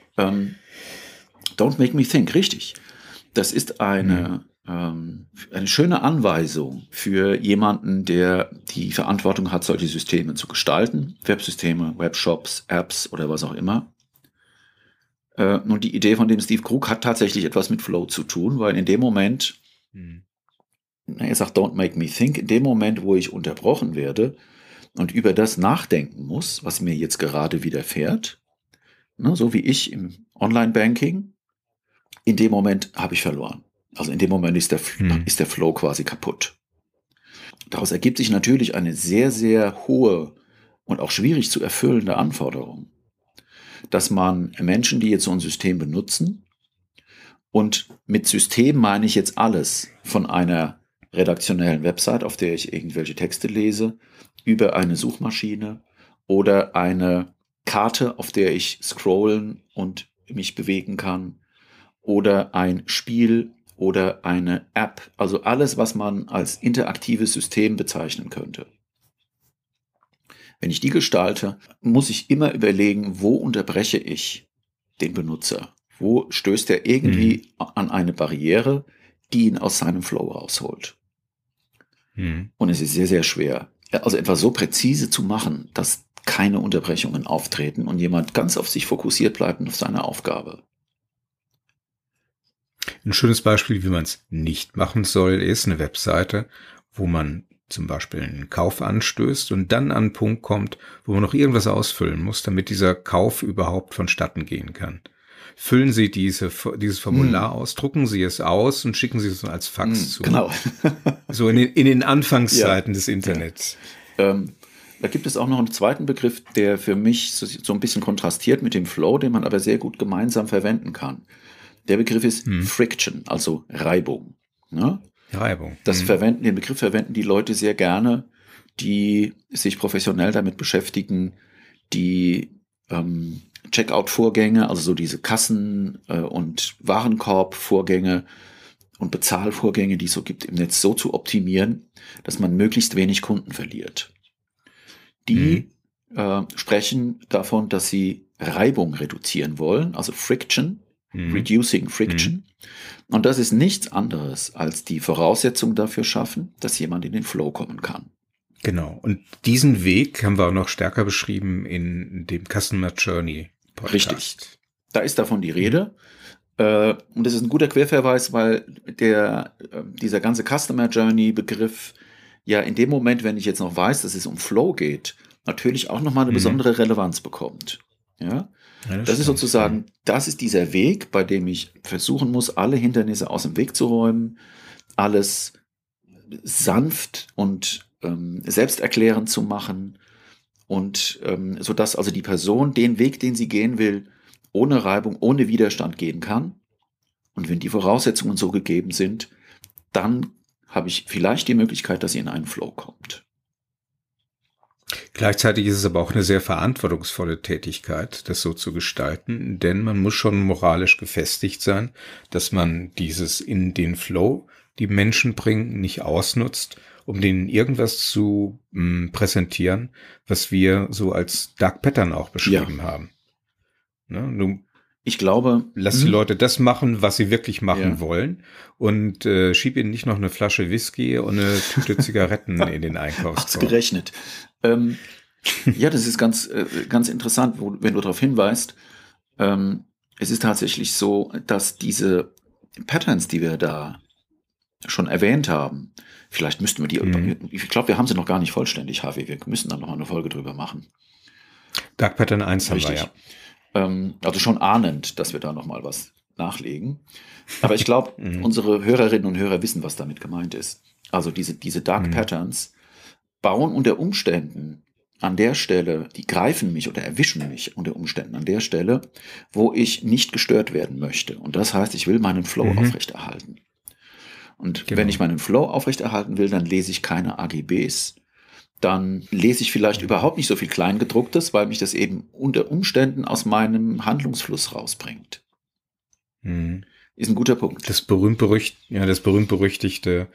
Don't Make Me Think, richtig. Das ist eine schöne Anweisung für jemanden, der die Verantwortung hat, solche Systeme zu gestalten. Websysteme, Webshops, Apps oder was auch immer. Und die Idee von dem Steve Krug hat tatsächlich etwas mit Flow zu tun, weil in dem Moment, er sagt, don't make me think, in dem Moment, wo ich unterbrochen werde und über das nachdenken muss, was mir jetzt gerade widerfährt, ne, so wie ich im Online-Banking, in dem Moment habe ich verloren. Also in dem Moment ist der Flow quasi kaputt. Daraus ergibt sich natürlich eine sehr, sehr hohe und auch schwierig zu erfüllende Anforderung, dass man Menschen, die jetzt so ein System benutzen, und mit System meine ich jetzt alles, von einer redaktionellen Website, auf der ich irgendwelche Texte lese, über eine Suchmaschine oder eine Karte, auf der ich scrollen und mich bewegen kann, oder ein Spiel oder eine App, also alles, was man als interaktives System bezeichnen könnte. Wenn ich die gestalte, muss ich immer überlegen, wo unterbreche ich den Benutzer? Wo stößt er irgendwie an eine Barriere, die ihn aus seinem Flow rausholt? Und es ist sehr, sehr schwer, also etwas so präzise zu machen, dass keine Unterbrechungen auftreten und jemand ganz auf sich fokussiert bleibt und auf seine Aufgabe. Ein schönes Beispiel, wie man es nicht machen soll, ist eine Webseite, wo man zum Beispiel einen Kauf anstößt und dann an einen Punkt kommt, wo man noch irgendwas ausfüllen muss, damit dieser Kauf überhaupt vonstatten gehen kann. Füllen Sie dieses Formular aus, drucken Sie es aus und schicken Sie es als Fax zu. Genau. So in den Anfangszeiten des Internets. Da gibt es auch noch einen zweiten Begriff, der für mich so ein bisschen kontrastiert mit dem Flow, den man aber sehr gut gemeinsam verwenden kann. Der Begriff ist Friction, also Reibung. Ne? Reibung. Den Begriff verwenden die Leute sehr gerne, die sich professionell damit beschäftigen, die Checkout-Vorgänge, also so diese Kassen- und Warenkorb-Vorgänge und Bezahlvorgänge, die es so gibt im Netz, so zu optimieren, dass man möglichst wenig Kunden verliert. Die sprechen davon, dass sie Reibung reduzieren wollen, also Friction, Reducing Friction. Und das ist nichts anderes als die Voraussetzung dafür schaffen, dass jemand in den Flow kommen kann. Genau. Und diesen Weg haben wir auch noch stärker beschrieben in dem Customer Journey Podcast. Richtig. Da ist davon die Rede. Und das ist ein guter Querverweis, weil dieser ganze Customer Journey Begriff ja in dem Moment, wenn ich jetzt noch weiß, dass es um Flow geht, natürlich auch nochmal eine besondere Relevanz bekommt. Ja? Das ist sozusagen, das ist dieser Weg, bei dem ich versuchen muss, alle Hindernisse aus dem Weg zu räumen, alles sanft und selbsterklärend zu machen und sodass also die Person den Weg, den sie gehen will, ohne Reibung, ohne Widerstand gehen kann. Und wenn die Voraussetzungen so gegeben sind, dann habe ich vielleicht die Möglichkeit, dass sie in einen Flow kommt. Gleichzeitig ist es aber auch eine sehr verantwortungsvolle Tätigkeit, das so zu gestalten, denn man muss schon moralisch gefestigt sein, dass man dieses in den Flow, die Menschen bringen, nicht ausnutzt, um denen irgendwas zu präsentieren, was wir so als Dark Pattern auch beschrieben haben. Ne, ich glaube, lass die Leute das machen, was sie wirklich machen wollen und schieb ihnen nicht noch eine Flasche Whisky und eine Tüte Zigaretten in den Einkaufskorb. Ausgerechnet. Ja, das ist ganz interessant, wenn du darauf hinweist. Es ist tatsächlich so, dass diese Patterns, die wir da schon erwähnt haben, vielleicht müssten wir die, ich glaube, wir haben sie noch gar nicht vollständig, Harvey, wir müssen dann noch mal eine Folge drüber machen. Dark Pattern 1 haben wir, ja. Also schon ahnend, dass wir da noch mal was nachlegen. Aber ich glaube, unsere Hörerinnen und Hörer wissen, was damit gemeint ist. Also diese Dark Patterns bauen unter Umständen an der Stelle, die greifen mich oder erwischen mich unter Umständen an der Stelle, wo ich nicht gestört werden möchte. Und das heißt, ich will meinen Flow aufrechterhalten. Und wenn ich meinen Flow aufrechterhalten will, dann lese ich keine AGBs, dann lese ich vielleicht überhaupt nicht so viel Kleingedrucktes, weil mich das eben unter Umständen aus meinem Handlungsfluss rausbringt. Ist ein guter Punkt. Das berühmt-berüchtigte,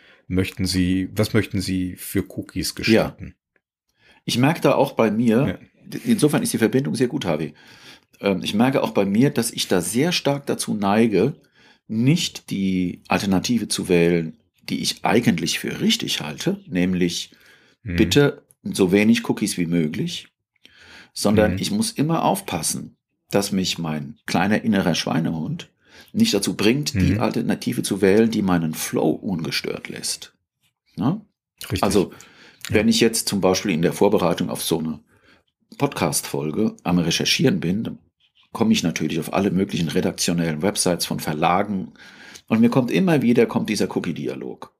was möchten Sie für Cookies gestalten? Ja. Ich merke da auch bei mir, insofern ist die Verbindung sehr gut, Harvey. Ich merke auch bei mir, dass ich da sehr stark dazu neige, nicht die Alternative zu wählen, die ich eigentlich für richtig halte, nämlich bitte so wenig Cookies wie möglich, sondern ich muss immer aufpassen, dass mich mein kleiner innerer Schweinehund nicht dazu bringt, die Alternative zu wählen, die meinen Flow ungestört lässt. Ja? Richtig. Also, wenn ich jetzt zum Beispiel in der Vorbereitung auf so eine Podcast-Folge am Recherchieren bin, dann komme ich natürlich auf alle möglichen redaktionellen Websites von Verlagen und mir kommt immer wieder dieser Cookie-Dialog.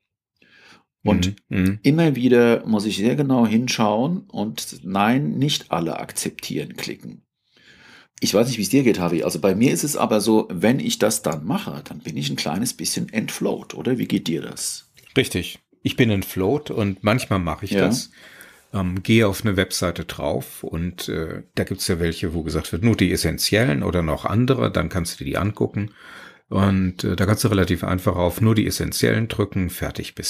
Und immer wieder muss ich sehr genau hinschauen und nein, nicht alle akzeptieren klicken. Ich weiß nicht, wie es dir geht, Harvey. Also bei mir ist es aber so, wenn ich das dann mache, dann bin ich ein kleines bisschen entflowt, oder? Wie geht dir das? Richtig. Ich bin entflowt und manchmal mache ich das. Gehe auf eine Webseite drauf und da gibt es ja welche, wo gesagt wird, nur die essentiellen oder noch andere, dann kannst du dir die angucken. Und da kannst du relativ einfach auf nur die essentiellen drücken, fertig bist du.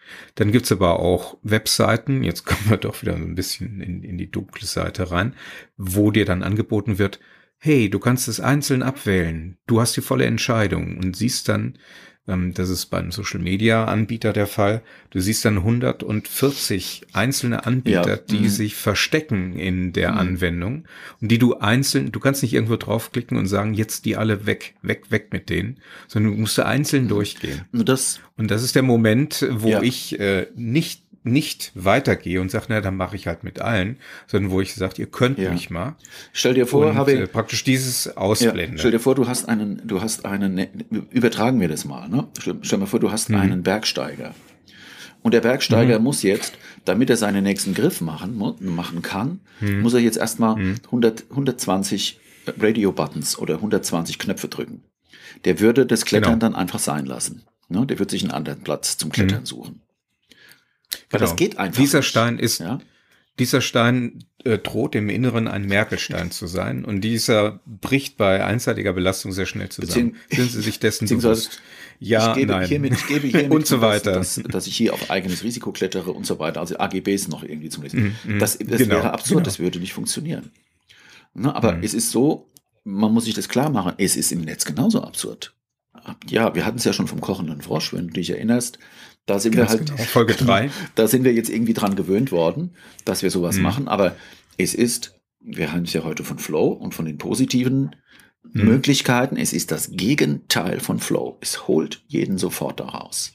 Dann gibt's aber auch Webseiten, jetzt kommen wir doch wieder ein bisschen in die dunkle Seite rein, wo dir dann angeboten wird, hey, du kannst es einzeln abwählen, du hast die volle Entscheidung und siehst dann, das ist beim Social-Media-Anbieter der Fall, du siehst dann 140 einzelne Anbieter, die sich verstecken in der Anwendung und die du kannst nicht irgendwo draufklicken und sagen, jetzt die alle weg mit denen, sondern du musst da einzeln durchgehen. Und das ist der Moment, wo ich nicht weitergehe und sage, na, dann mache ich halt mit allen, sondern wo ich sage, ihr könnt mich mal. Stell dir vor, praktisch dieses ausblenden. Stell dir vor, du hast einen, übertragen wir das mal, ne? Stell dir mal vor, du hast einen Bergsteiger. Und der Bergsteiger muss jetzt, damit er seinen nächsten Griff machen kann, muss er jetzt erstmal 120 Radio-Buttons oder 120 Knöpfe drücken. Der würde das Klettern dann einfach sein lassen. Ne? Der wird sich einen anderen Platz zum Klettern suchen. Weil das geht einfach Dieser Stein droht im Inneren ein Merkelstein zu sein und dieser bricht bei einseitiger Belastung sehr schnell zusammen. Sind Sie sich dessen bewusst? Ja, ich gebe hiermit und so weiter. Dass ich hier auf eigenes Risiko klettere und so weiter, also AGBs noch irgendwie zum Lesen. Das wäre absurd, das würde nicht funktionieren. Na, aber es ist so, man muss sich das klar machen, es ist im Netz genauso absurd. Ja, wir hatten es ja schon vom kochenden Frosch, wenn du dich erinnerst. Da sind wir halt, Folge 3. Da sind wir jetzt irgendwie dran gewöhnt worden, dass wir sowas machen. Aber wir haben es ja heute von Flow und von den positiven Möglichkeiten. Es ist das Gegenteil von Flow. Es holt jeden sofort da raus.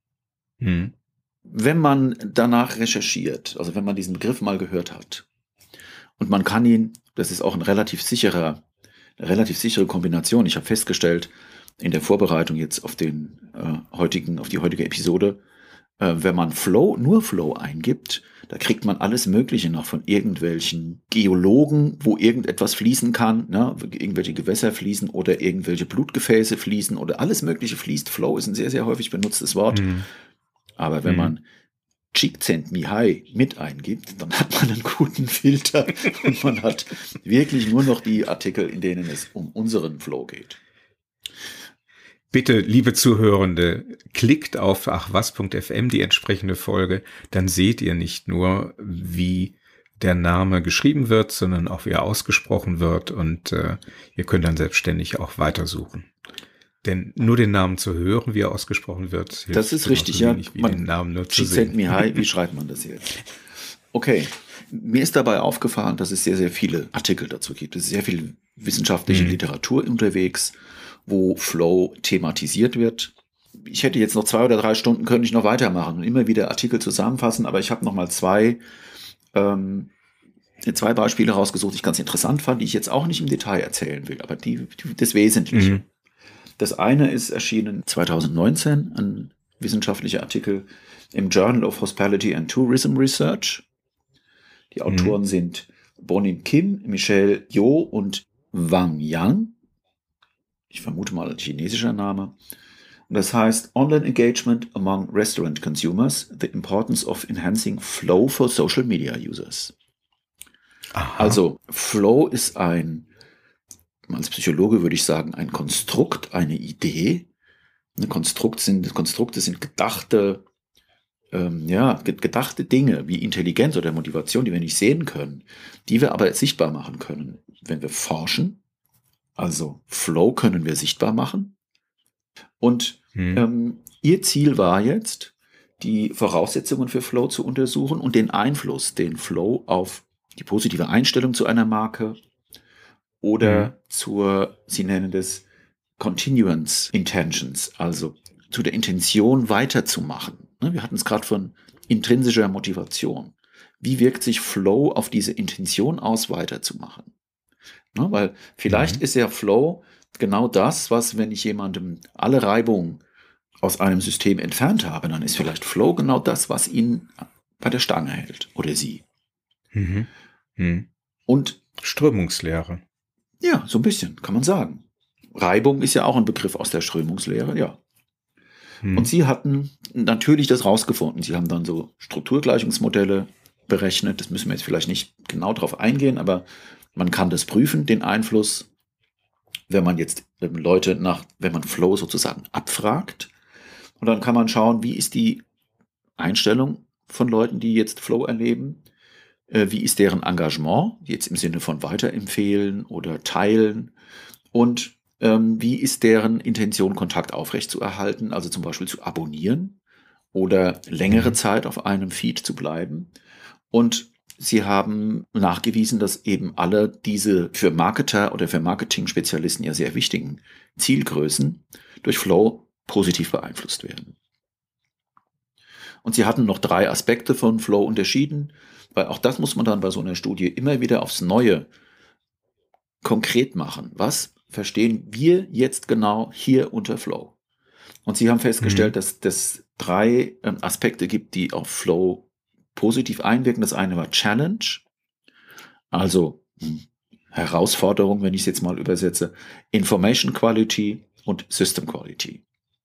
Wenn man danach recherchiert, also wenn man diesen Begriff mal gehört hat und man kann ihn, das ist auch eine relativ sichere Kombination. Ich habe festgestellt, in der Vorbereitung jetzt auf die heutige Episode, wenn man nur Flow eingibt, da kriegt man alles Mögliche noch von irgendwelchen Geologen, wo irgendetwas fließen kann, ne? Irgendwelche Gewässer fließen oder irgendwelche Blutgefäße fließen oder alles Mögliche fließt. Flow ist ein sehr, sehr häufig benutztes Wort. Aber wenn man Csikszentmihalyi mit eingibt, dann hat man einen guten Filter und man hat wirklich nur noch die Artikel, in denen es um unseren Flow geht. Bitte, liebe Zuhörende, klickt auf achwas.fm die entsprechende Folge, dann seht ihr nicht nur, wie der Name geschrieben wird, sondern auch wie er ausgesprochen wird und ihr könnt dann selbstständig auch weitersuchen. Denn nur den Namen zu hören, wie er ausgesprochen wird, hilft das ist richtig, ja. Den Namen nur zu sehen. Csikszentmihalyi, wie schreibt man das jetzt? Okay, mir ist dabei aufgefallen, dass es sehr, sehr viele Artikel dazu gibt. Es ist sehr viel wissenschaftliche Literatur unterwegs, wo Flow thematisiert wird. Ich hätte jetzt noch 2 oder 3 Stunden, könnte ich noch weitermachen und immer wieder Artikel zusammenfassen, aber ich habe noch mal zwei Beispiele rausgesucht, die ich ganz interessant fand, die ich jetzt auch nicht im Detail erzählen will, aber das Wesentliche. Das eine ist erschienen 2019, ein wissenschaftlicher Artikel im Journal of Hospitality and Tourism Research. Die Autoren sind Bonim Kim, Michelle Jo und Wang Yang. Ich vermute mal ein chinesischer Name. Und das heißt Online Engagement among Restaurant Consumers, the importance of enhancing Flow for Social Media Users. Aha. Also Flow ist als Psychologe würde ich sagen, ein Konstrukt, eine Idee. Konstrukte sind gedachte Dinge wie Intelligenz oder Motivation, die wir nicht sehen können, die wir aber sichtbar machen können, wenn wir forschen. Also Flow können wir sichtbar machen. Und ihr Ziel war jetzt, die Voraussetzungen für Flow zu untersuchen und den Einfluss, den Flow auf die positive Einstellung zu einer Marke oder sie nennen das Continuance Intentions, also zu der Intention weiterzumachen. Wir hatten es gerade von intrinsischer Motivation. Wie wirkt sich Flow auf diese Intention aus, weiterzumachen? Weil vielleicht ist ja Flow genau das, was, wenn ich jemandem alle Reibung aus einem System entfernt habe, dann ist vielleicht Flow genau das, was ihn bei der Stange hält oder sie. Und Strömungslehre. Ja, so ein bisschen, kann man sagen. Reibung ist ja auch ein Begriff aus der Strömungslehre, ja. Und sie hatten natürlich das rausgefunden. Sie haben dann so Strukturgleichungsmodelle berechnet. Das müssen wir jetzt vielleicht nicht genau drauf eingehen, aber man kann das prüfen, den Einfluss, wenn man Flow sozusagen abfragt. Und dann kann man schauen, wie ist die Einstellung von Leuten, die jetzt Flow erleben? Wie ist deren Engagement, jetzt im Sinne von weiterempfehlen oder teilen? Und wie ist deren Intention, Kontakt aufrechtzuerhalten, also zum Beispiel zu abonnieren oder längere Zeit auf einem Feed zu bleiben? Und sie haben nachgewiesen, dass eben alle diese für Marketer oder für Marketing-Spezialisten ja sehr wichtigen Zielgrößen durch Flow positiv beeinflusst werden. Und sie hatten noch 3 Aspekte von Flow unterschieden, weil auch das muss man dann bei so einer Studie immer wieder aufs Neue konkret machen. Was verstehen wir jetzt genau hier unter Flow? Und sie haben festgestellt, dass es 3 Aspekte gibt, die auf Flow positiv einwirken. Das eine war Challenge, also Herausforderung, wenn ich es jetzt mal übersetze, Information Quality und System Quality.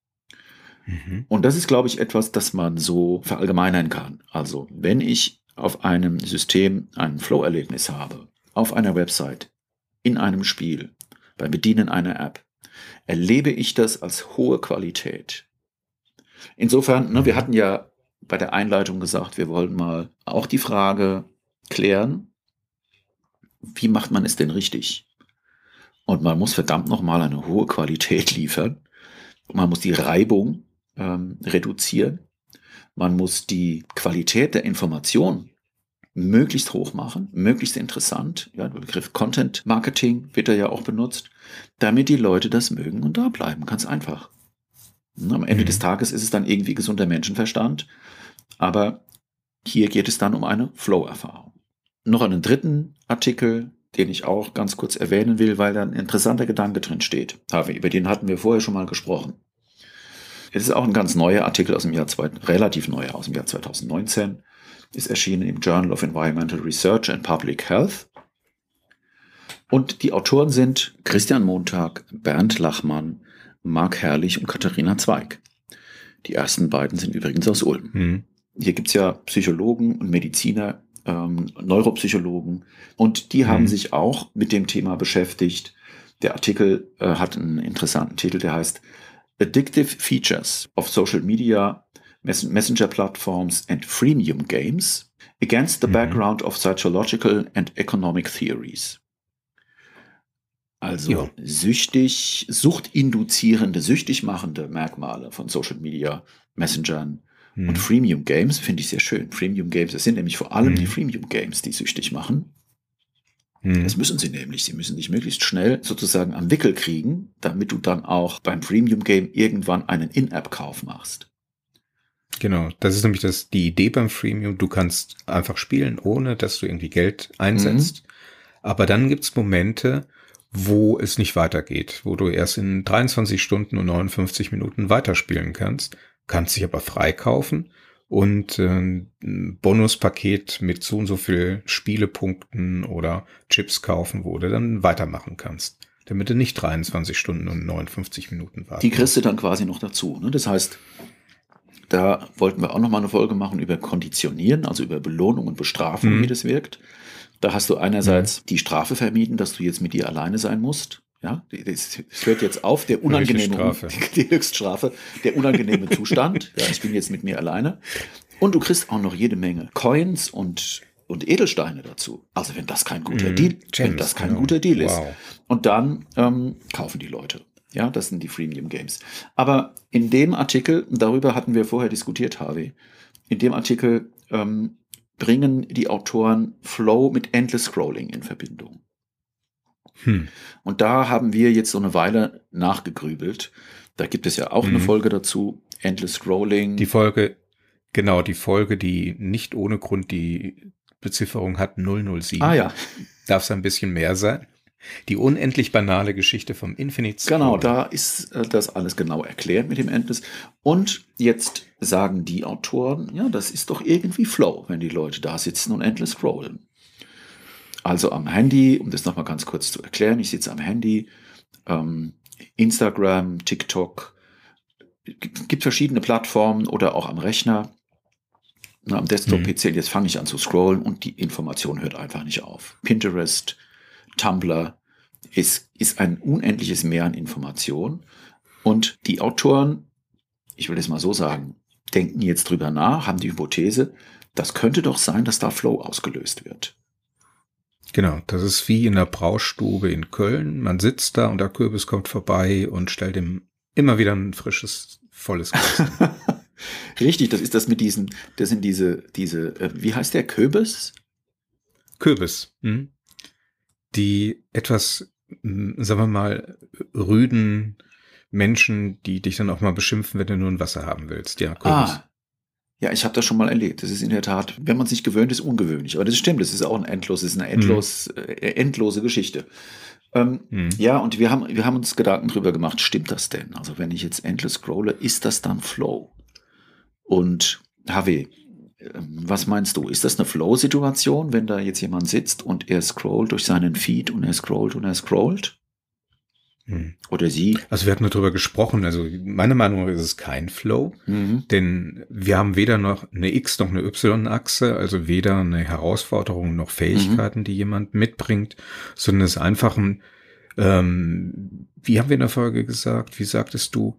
Und das ist, glaube ich, etwas, das man so verallgemeinern kann. Also wenn ich auf einem System ein Flow-Erlebnis habe, auf einer Website, in einem Spiel, beim Bedienen einer App, erlebe ich das als hohe Qualität. Insofern, wir hatten ja bei der Einleitung gesagt, wir wollen mal auch die Frage klären, wie macht man es denn richtig? Und man muss verdammt nochmal eine hohe Qualität liefern. Man muss die Reibung reduzieren. Man muss die Qualität der Information möglichst hoch machen, möglichst interessant. Ja, der Begriff Content Marketing wird ja auch benutzt, damit die Leute das mögen und da bleiben. Ganz einfach. Und am Ende des Tages ist es dann irgendwie gesunder Menschenverstand, aber hier geht es dann um eine Flow-Erfahrung. Noch einen 3. Artikel, den ich auch ganz kurz erwähnen will, weil da ein interessanter Gedanke drin steht. Über den hatten wir vorher schon mal gesprochen. Es ist auch ein ganz neuer Artikel relativ neuer aus dem Jahr 2019. Ist erschienen im Journal of Environmental Research and Public Health. Und die Autoren sind Christian Montag, Bernd Lachmann, Marc Herrlich und Katharina Zweig. Die ersten beiden sind übrigens aus Ulm. Hier gibt es ja Psychologen und Mediziner, Neuropsychologen, und die haben sich auch mit dem Thema beschäftigt. Der Artikel hat einen interessanten Titel, der heißt Addictive Features of Social Media, Messenger Platforms and Freemium Games against the background of psychological and economic theories. Also suchtinduzierende, süchtig machende Merkmale von Social Media, Messengern und Freemium Games finde ich sehr schön. Freemium Games, das sind nämlich vor allem die Freemium Games, die süchtig machen. Das müssen sie nämlich. Sie müssen dich möglichst schnell sozusagen am Wickel kriegen, damit du dann auch beim Freemium Game irgendwann einen In-App-Kauf machst. Genau, das ist nämlich die Idee beim Freemium. Du kannst einfach spielen, ohne dass du irgendwie Geld einsetzt. Aber dann gibt's Momente, wo es nicht weitergeht, wo du erst in 23 Stunden und 59 Minuten weiterspielen kannst dich aber freikaufen und ein Bonuspaket mit so und so viel Spielepunkten oder Chips kaufen, wo du dann weitermachen kannst, damit du nicht 23 Stunden und 59 Minuten warten. Die kriegst du dann quasi noch dazu. Ne? Das heißt, da wollten wir auch noch mal eine Folge machen über Konditionieren, also über Belohnung und Bestrafung, wie das wirkt. Da hast du einerseits die Strafe vermieden, dass du jetzt mit dir alleine sein musst. Ja, es hört jetzt auf, die Höchststrafe, der unangenehme Zustand. Ja, ich bin jetzt mit mir alleine. Und du kriegst auch noch jede Menge Coins und Edelsteine dazu. Also wenn das kein guter Deal, guter Deal ist. Und dann kaufen die Leute. Ja, das sind die Freemium Games. Aber in dem Artikel, darüber hatten wir vorher diskutiert, Harvey, in dem Artikel bringen die Autoren Flow mit Endless Scrolling in Verbindung. Und da haben wir jetzt so eine Weile nachgegrübelt. Da gibt es ja auch eine Folge dazu, Endless Scrolling. Die Folge, die nicht ohne Grund die Bezifferung hat, 007. Darf es ein bisschen mehr sein? Die unendlich banale Geschichte vom Infinite Scrolling. Genau, da ist das alles genau erklärt mit dem Endless. Und jetzt sagen die Autoren, ja, das ist doch irgendwie Flow, wenn die Leute da sitzen und endless scrollen. Also am Handy, um das nochmal ganz kurz zu erklären, ich sitze am Handy, Instagram, TikTok, gibt verschiedene Plattformen oder auch am Rechner, am Desktop-PC, jetzt fange ich an zu scrollen und die Information hört einfach nicht auf. Pinterest, Tumblr ist ein unendliches Meer an Informationen und die Autoren, ich will das mal so sagen, denken jetzt drüber nach, haben die Hypothese, das könnte doch sein, dass da Flow ausgelöst wird. Genau, das ist wie in der Braustube in Köln. Man sitzt da und der Kürbis kommt vorbei und stellt ihm immer wieder ein frisches, volles Glas. Richtig, das ist das mit diesen, das sind diese, wie heißt der, Kürbis? Kürbis. Die etwas, sagen wir mal, rüden Menschen, die dich dann auch mal beschimpfen, wenn du nur ein Wasser haben willst. Ja, Kürbis. Ja, ich habe das schon mal erlebt. Das ist in der Tat, wenn man sich gewöhnt, ist ungewöhnlich. Aber das stimmt, das ist auch eine endlose Geschichte. Ja, und wir haben uns Gedanken drüber gemacht, stimmt das denn? Also wenn ich jetzt endlos scrolle, ist das dann Flow? Und HW, was meinst du? Ist das eine Flow-Situation, wenn da jetzt jemand sitzt und er scrollt durch seinen Feed und er scrollt und er scrollt? Oder sie? Also wir hatten darüber gesprochen, also meiner Meinung nach ist es kein Flow, denn wir haben weder noch eine X- noch eine Y-Achse, also weder eine Herausforderung noch Fähigkeiten, die jemand mitbringt, sondern es ist einfach ein, wie haben wir in der Folge gesagt, wie sagtest du,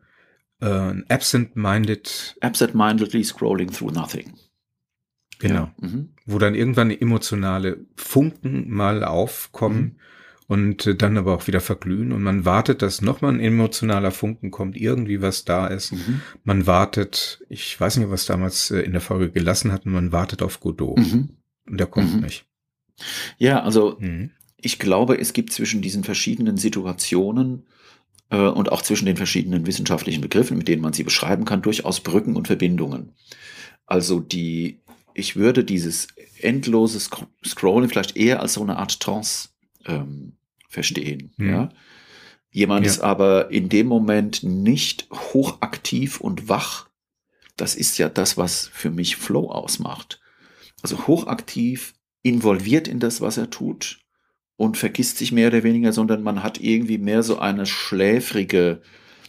absent-mindedly scrolling through nothing. Genau, ja. Wo dann irgendwann emotionale Funken mal aufkommen, und dann aber auch wieder verglühen und man wartet, dass nochmal ein emotionaler Funken kommt, irgendwie was da ist. Man wartet, ich weiß nicht, was damals in der Folge gelassen hatten, man wartet auf Godot und der kommt nicht. Ja, also ich glaube, es gibt zwischen diesen verschiedenen Situationen und auch zwischen den verschiedenen wissenschaftlichen Begriffen, mit denen man sie beschreiben kann, durchaus Brücken und Verbindungen. Also ich würde dieses endlose Scrollen vielleicht eher als so eine Art Trance verstehen. Ja? Jemand ist aber in dem Moment nicht hochaktiv und wach. Das ist ja das, was für mich Flow ausmacht. Also hochaktiv, involviert in das, was er tut und vergisst sich mehr oder weniger, sondern man hat irgendwie mehr so eine schläfrige,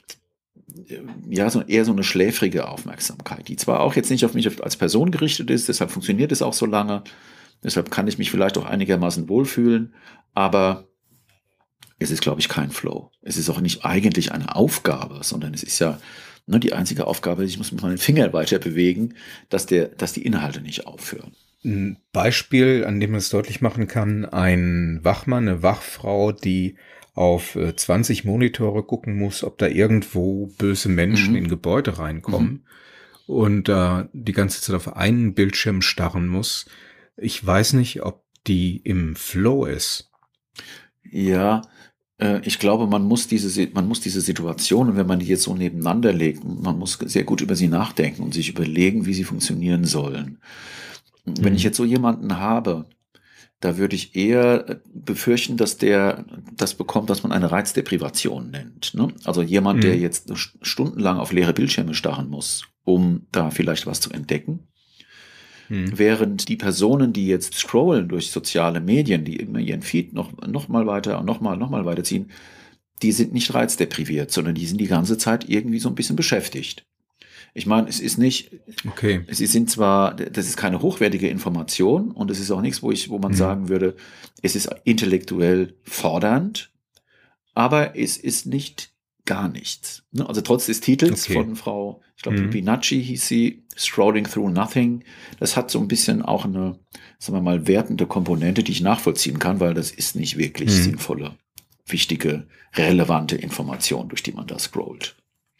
eher so eine schläfrige Aufmerksamkeit, die zwar auch jetzt nicht auf mich als Person gerichtet ist, deshalb funktioniert es auch so lange, deshalb kann ich mich vielleicht auch einigermaßen wohlfühlen, aber es ist, glaube ich, kein Flow. Es ist auch nicht eigentlich eine Aufgabe, sondern es ist ja die einzige Aufgabe, ich muss mit meinen Fingern weiter bewegen, dass die Inhalte nicht aufhören. Ein Beispiel, an dem man es deutlich machen kann, ein Wachmann, eine Wachfrau, die auf 20 Monitore gucken muss, ob da irgendwo böse Menschen in Gebäude reinkommen und die ganze Zeit auf einen Bildschirm starren muss. Ich weiß nicht, ob die im Flow ist. Ja, ich glaube, man muss diese Situation, und wenn man die jetzt so nebeneinander legt, man muss sehr gut über sie nachdenken und sich überlegen, wie sie funktionieren sollen. Wenn ich jetzt so jemanden habe, da würde ich eher befürchten, dass der das bekommt, was man eine Reizdeprivation nennt. Ne? Also jemand, der jetzt stundenlang auf leere Bildschirme starren muss, um da vielleicht was zu entdecken. Während die Personen, die jetzt scrollen durch soziale Medien, die immer ihren Feed noch mal weiter und noch mal weiterziehen, die sind nicht reizdepriviert, sondern die sind die ganze Zeit irgendwie so ein bisschen beschäftigt. Ich meine, es ist nicht, das ist keine hochwertige Information und es ist auch nichts, wo man sagen würde, es ist intellektuell fordernd, aber es ist nicht gar nichts. Also trotz des Titels von Frau, ich glaube, Pinacci hieß sie, Scrolling Through Nothing, das hat so ein bisschen auch eine, sagen wir mal, wertende Komponente, die ich nachvollziehen kann, weil das ist nicht wirklich sinnvolle, wichtige, relevante Information, durch die man da scrollt.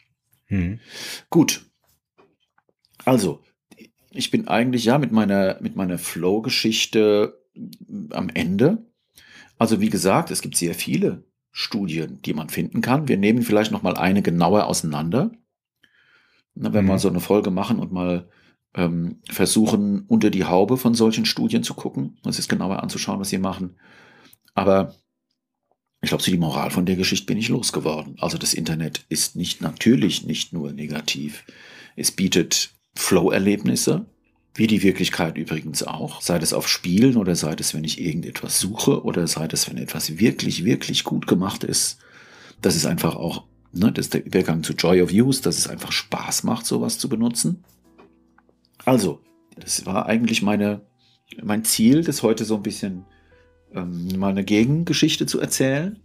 Gut. Also, ich bin eigentlich mit meiner Flow-Geschichte am Ende. Also wie gesagt, es gibt sehr viele Studien, die man finden kann. Wir nehmen vielleicht noch mal eine genauer auseinander. Wenn wir mal so eine Folge machen und mal versuchen, unter die Haube von solchen Studien zu gucken, uns das genauer anzuschauen, was sie machen. Aber ich glaube, so die Moral von der Geschichte bin ich losgeworden. Also das Internet ist natürlich nicht nur negativ. Es bietet Flow-Erlebnisse, wie die Wirklichkeit übrigens auch. Sei es auf Spielen oder sei es, wenn ich irgendetwas suche oder sei es, wenn etwas wirklich, wirklich gut gemacht ist. Das ist einfach auch, das ist der Übergang zu Joy of Use, dass es einfach Spaß macht, sowas zu benutzen. Also, das war eigentlich mein Ziel, das heute so ein bisschen mal eine Gegengeschichte zu erzählen.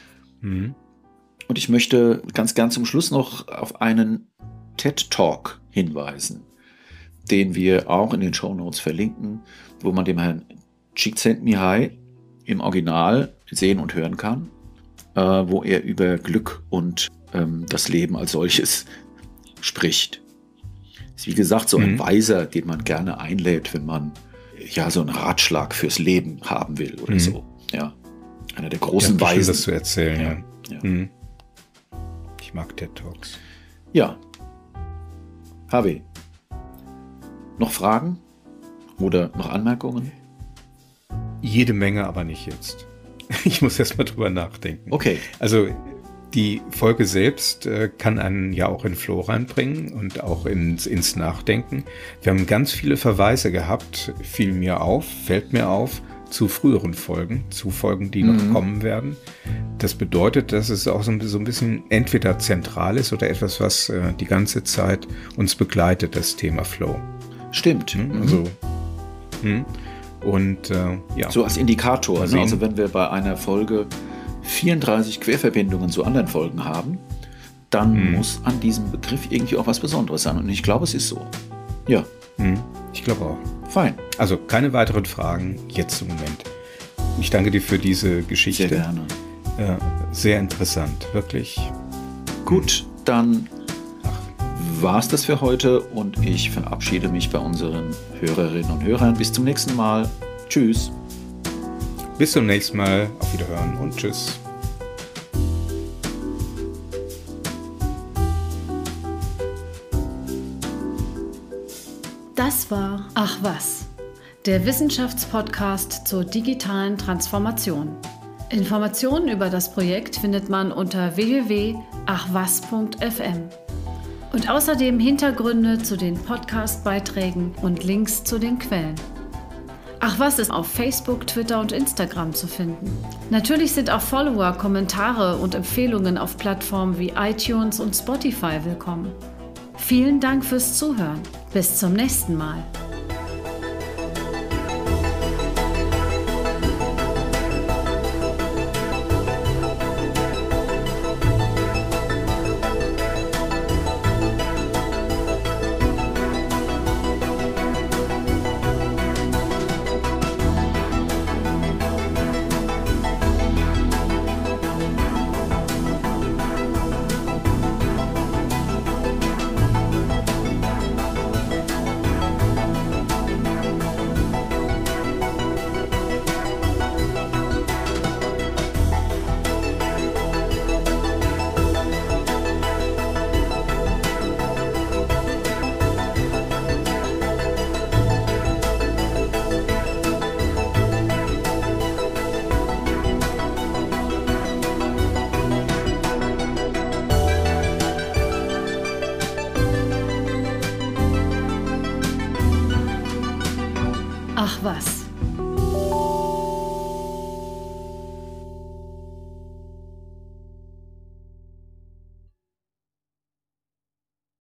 Und ich möchte ganz gern zum Schluss noch auf einen TED-Talk hinweisen, den wir auch in den Shownotes verlinken, wo man dem Herrn Csikszentmihalyi im Original sehen und hören kann, wo er über Glück und das Leben als solches spricht. Ist wie gesagt so ein Weiser, den man gerne einlädt, wenn man ja so einen Ratschlag fürs Leben haben will oder so. Ja, einer der großen Weisen. Schön, das zu erzählen. Ja. Ich mag TED Talks. Ja. Harvey, noch Fragen oder noch Anmerkungen? Jede Menge, aber nicht jetzt. Ich muss erst mal drüber nachdenken. Okay. Also die Folge selbst kann einen ja auch in Flow reinbringen und auch ins Nachdenken. Wir haben ganz viele Verweise gehabt, fällt mir auf, zu früheren Folgen, zu Folgen, die noch kommen werden. Das bedeutet, dass es auch so ein bisschen entweder zentral ist oder etwas, was die ganze Zeit uns begleitet, das Thema Flow. Stimmt. Also, und ja. So als Indikator. Ne? Also wenn wir bei einer Folge 34 Querverbindungen zu anderen Folgen haben, dann muss an diesem Begriff irgendwie auch was Besonderes sein. Und ich glaube, es ist so. Ja. Ich glaube auch. Fein. Also keine weiteren Fragen jetzt im Moment. Ich danke dir für diese Geschichte. Sehr gerne. Sehr interessant, wirklich. Gut, dann war es das für heute und ich verabschiede mich bei unseren Hörerinnen und Hörern. Bis zum nächsten Mal. Tschüss. Bis zum nächsten Mal. Auf Wiederhören und tschüss. Das war Ach was, der Wissenschaftspodcast zur digitalen Transformation. Informationen über das Projekt findet man unter www.achwas.fm. Und außerdem Hintergründe zu den Podcast-Beiträgen und Links zu den Quellen. Ach was ist auf Facebook, Twitter und Instagram zu finden. Natürlich sind auch Follower, Kommentare und Empfehlungen auf Plattformen wie iTunes und Spotify willkommen. Vielen Dank fürs Zuhören. Bis zum nächsten Mal. Ach was.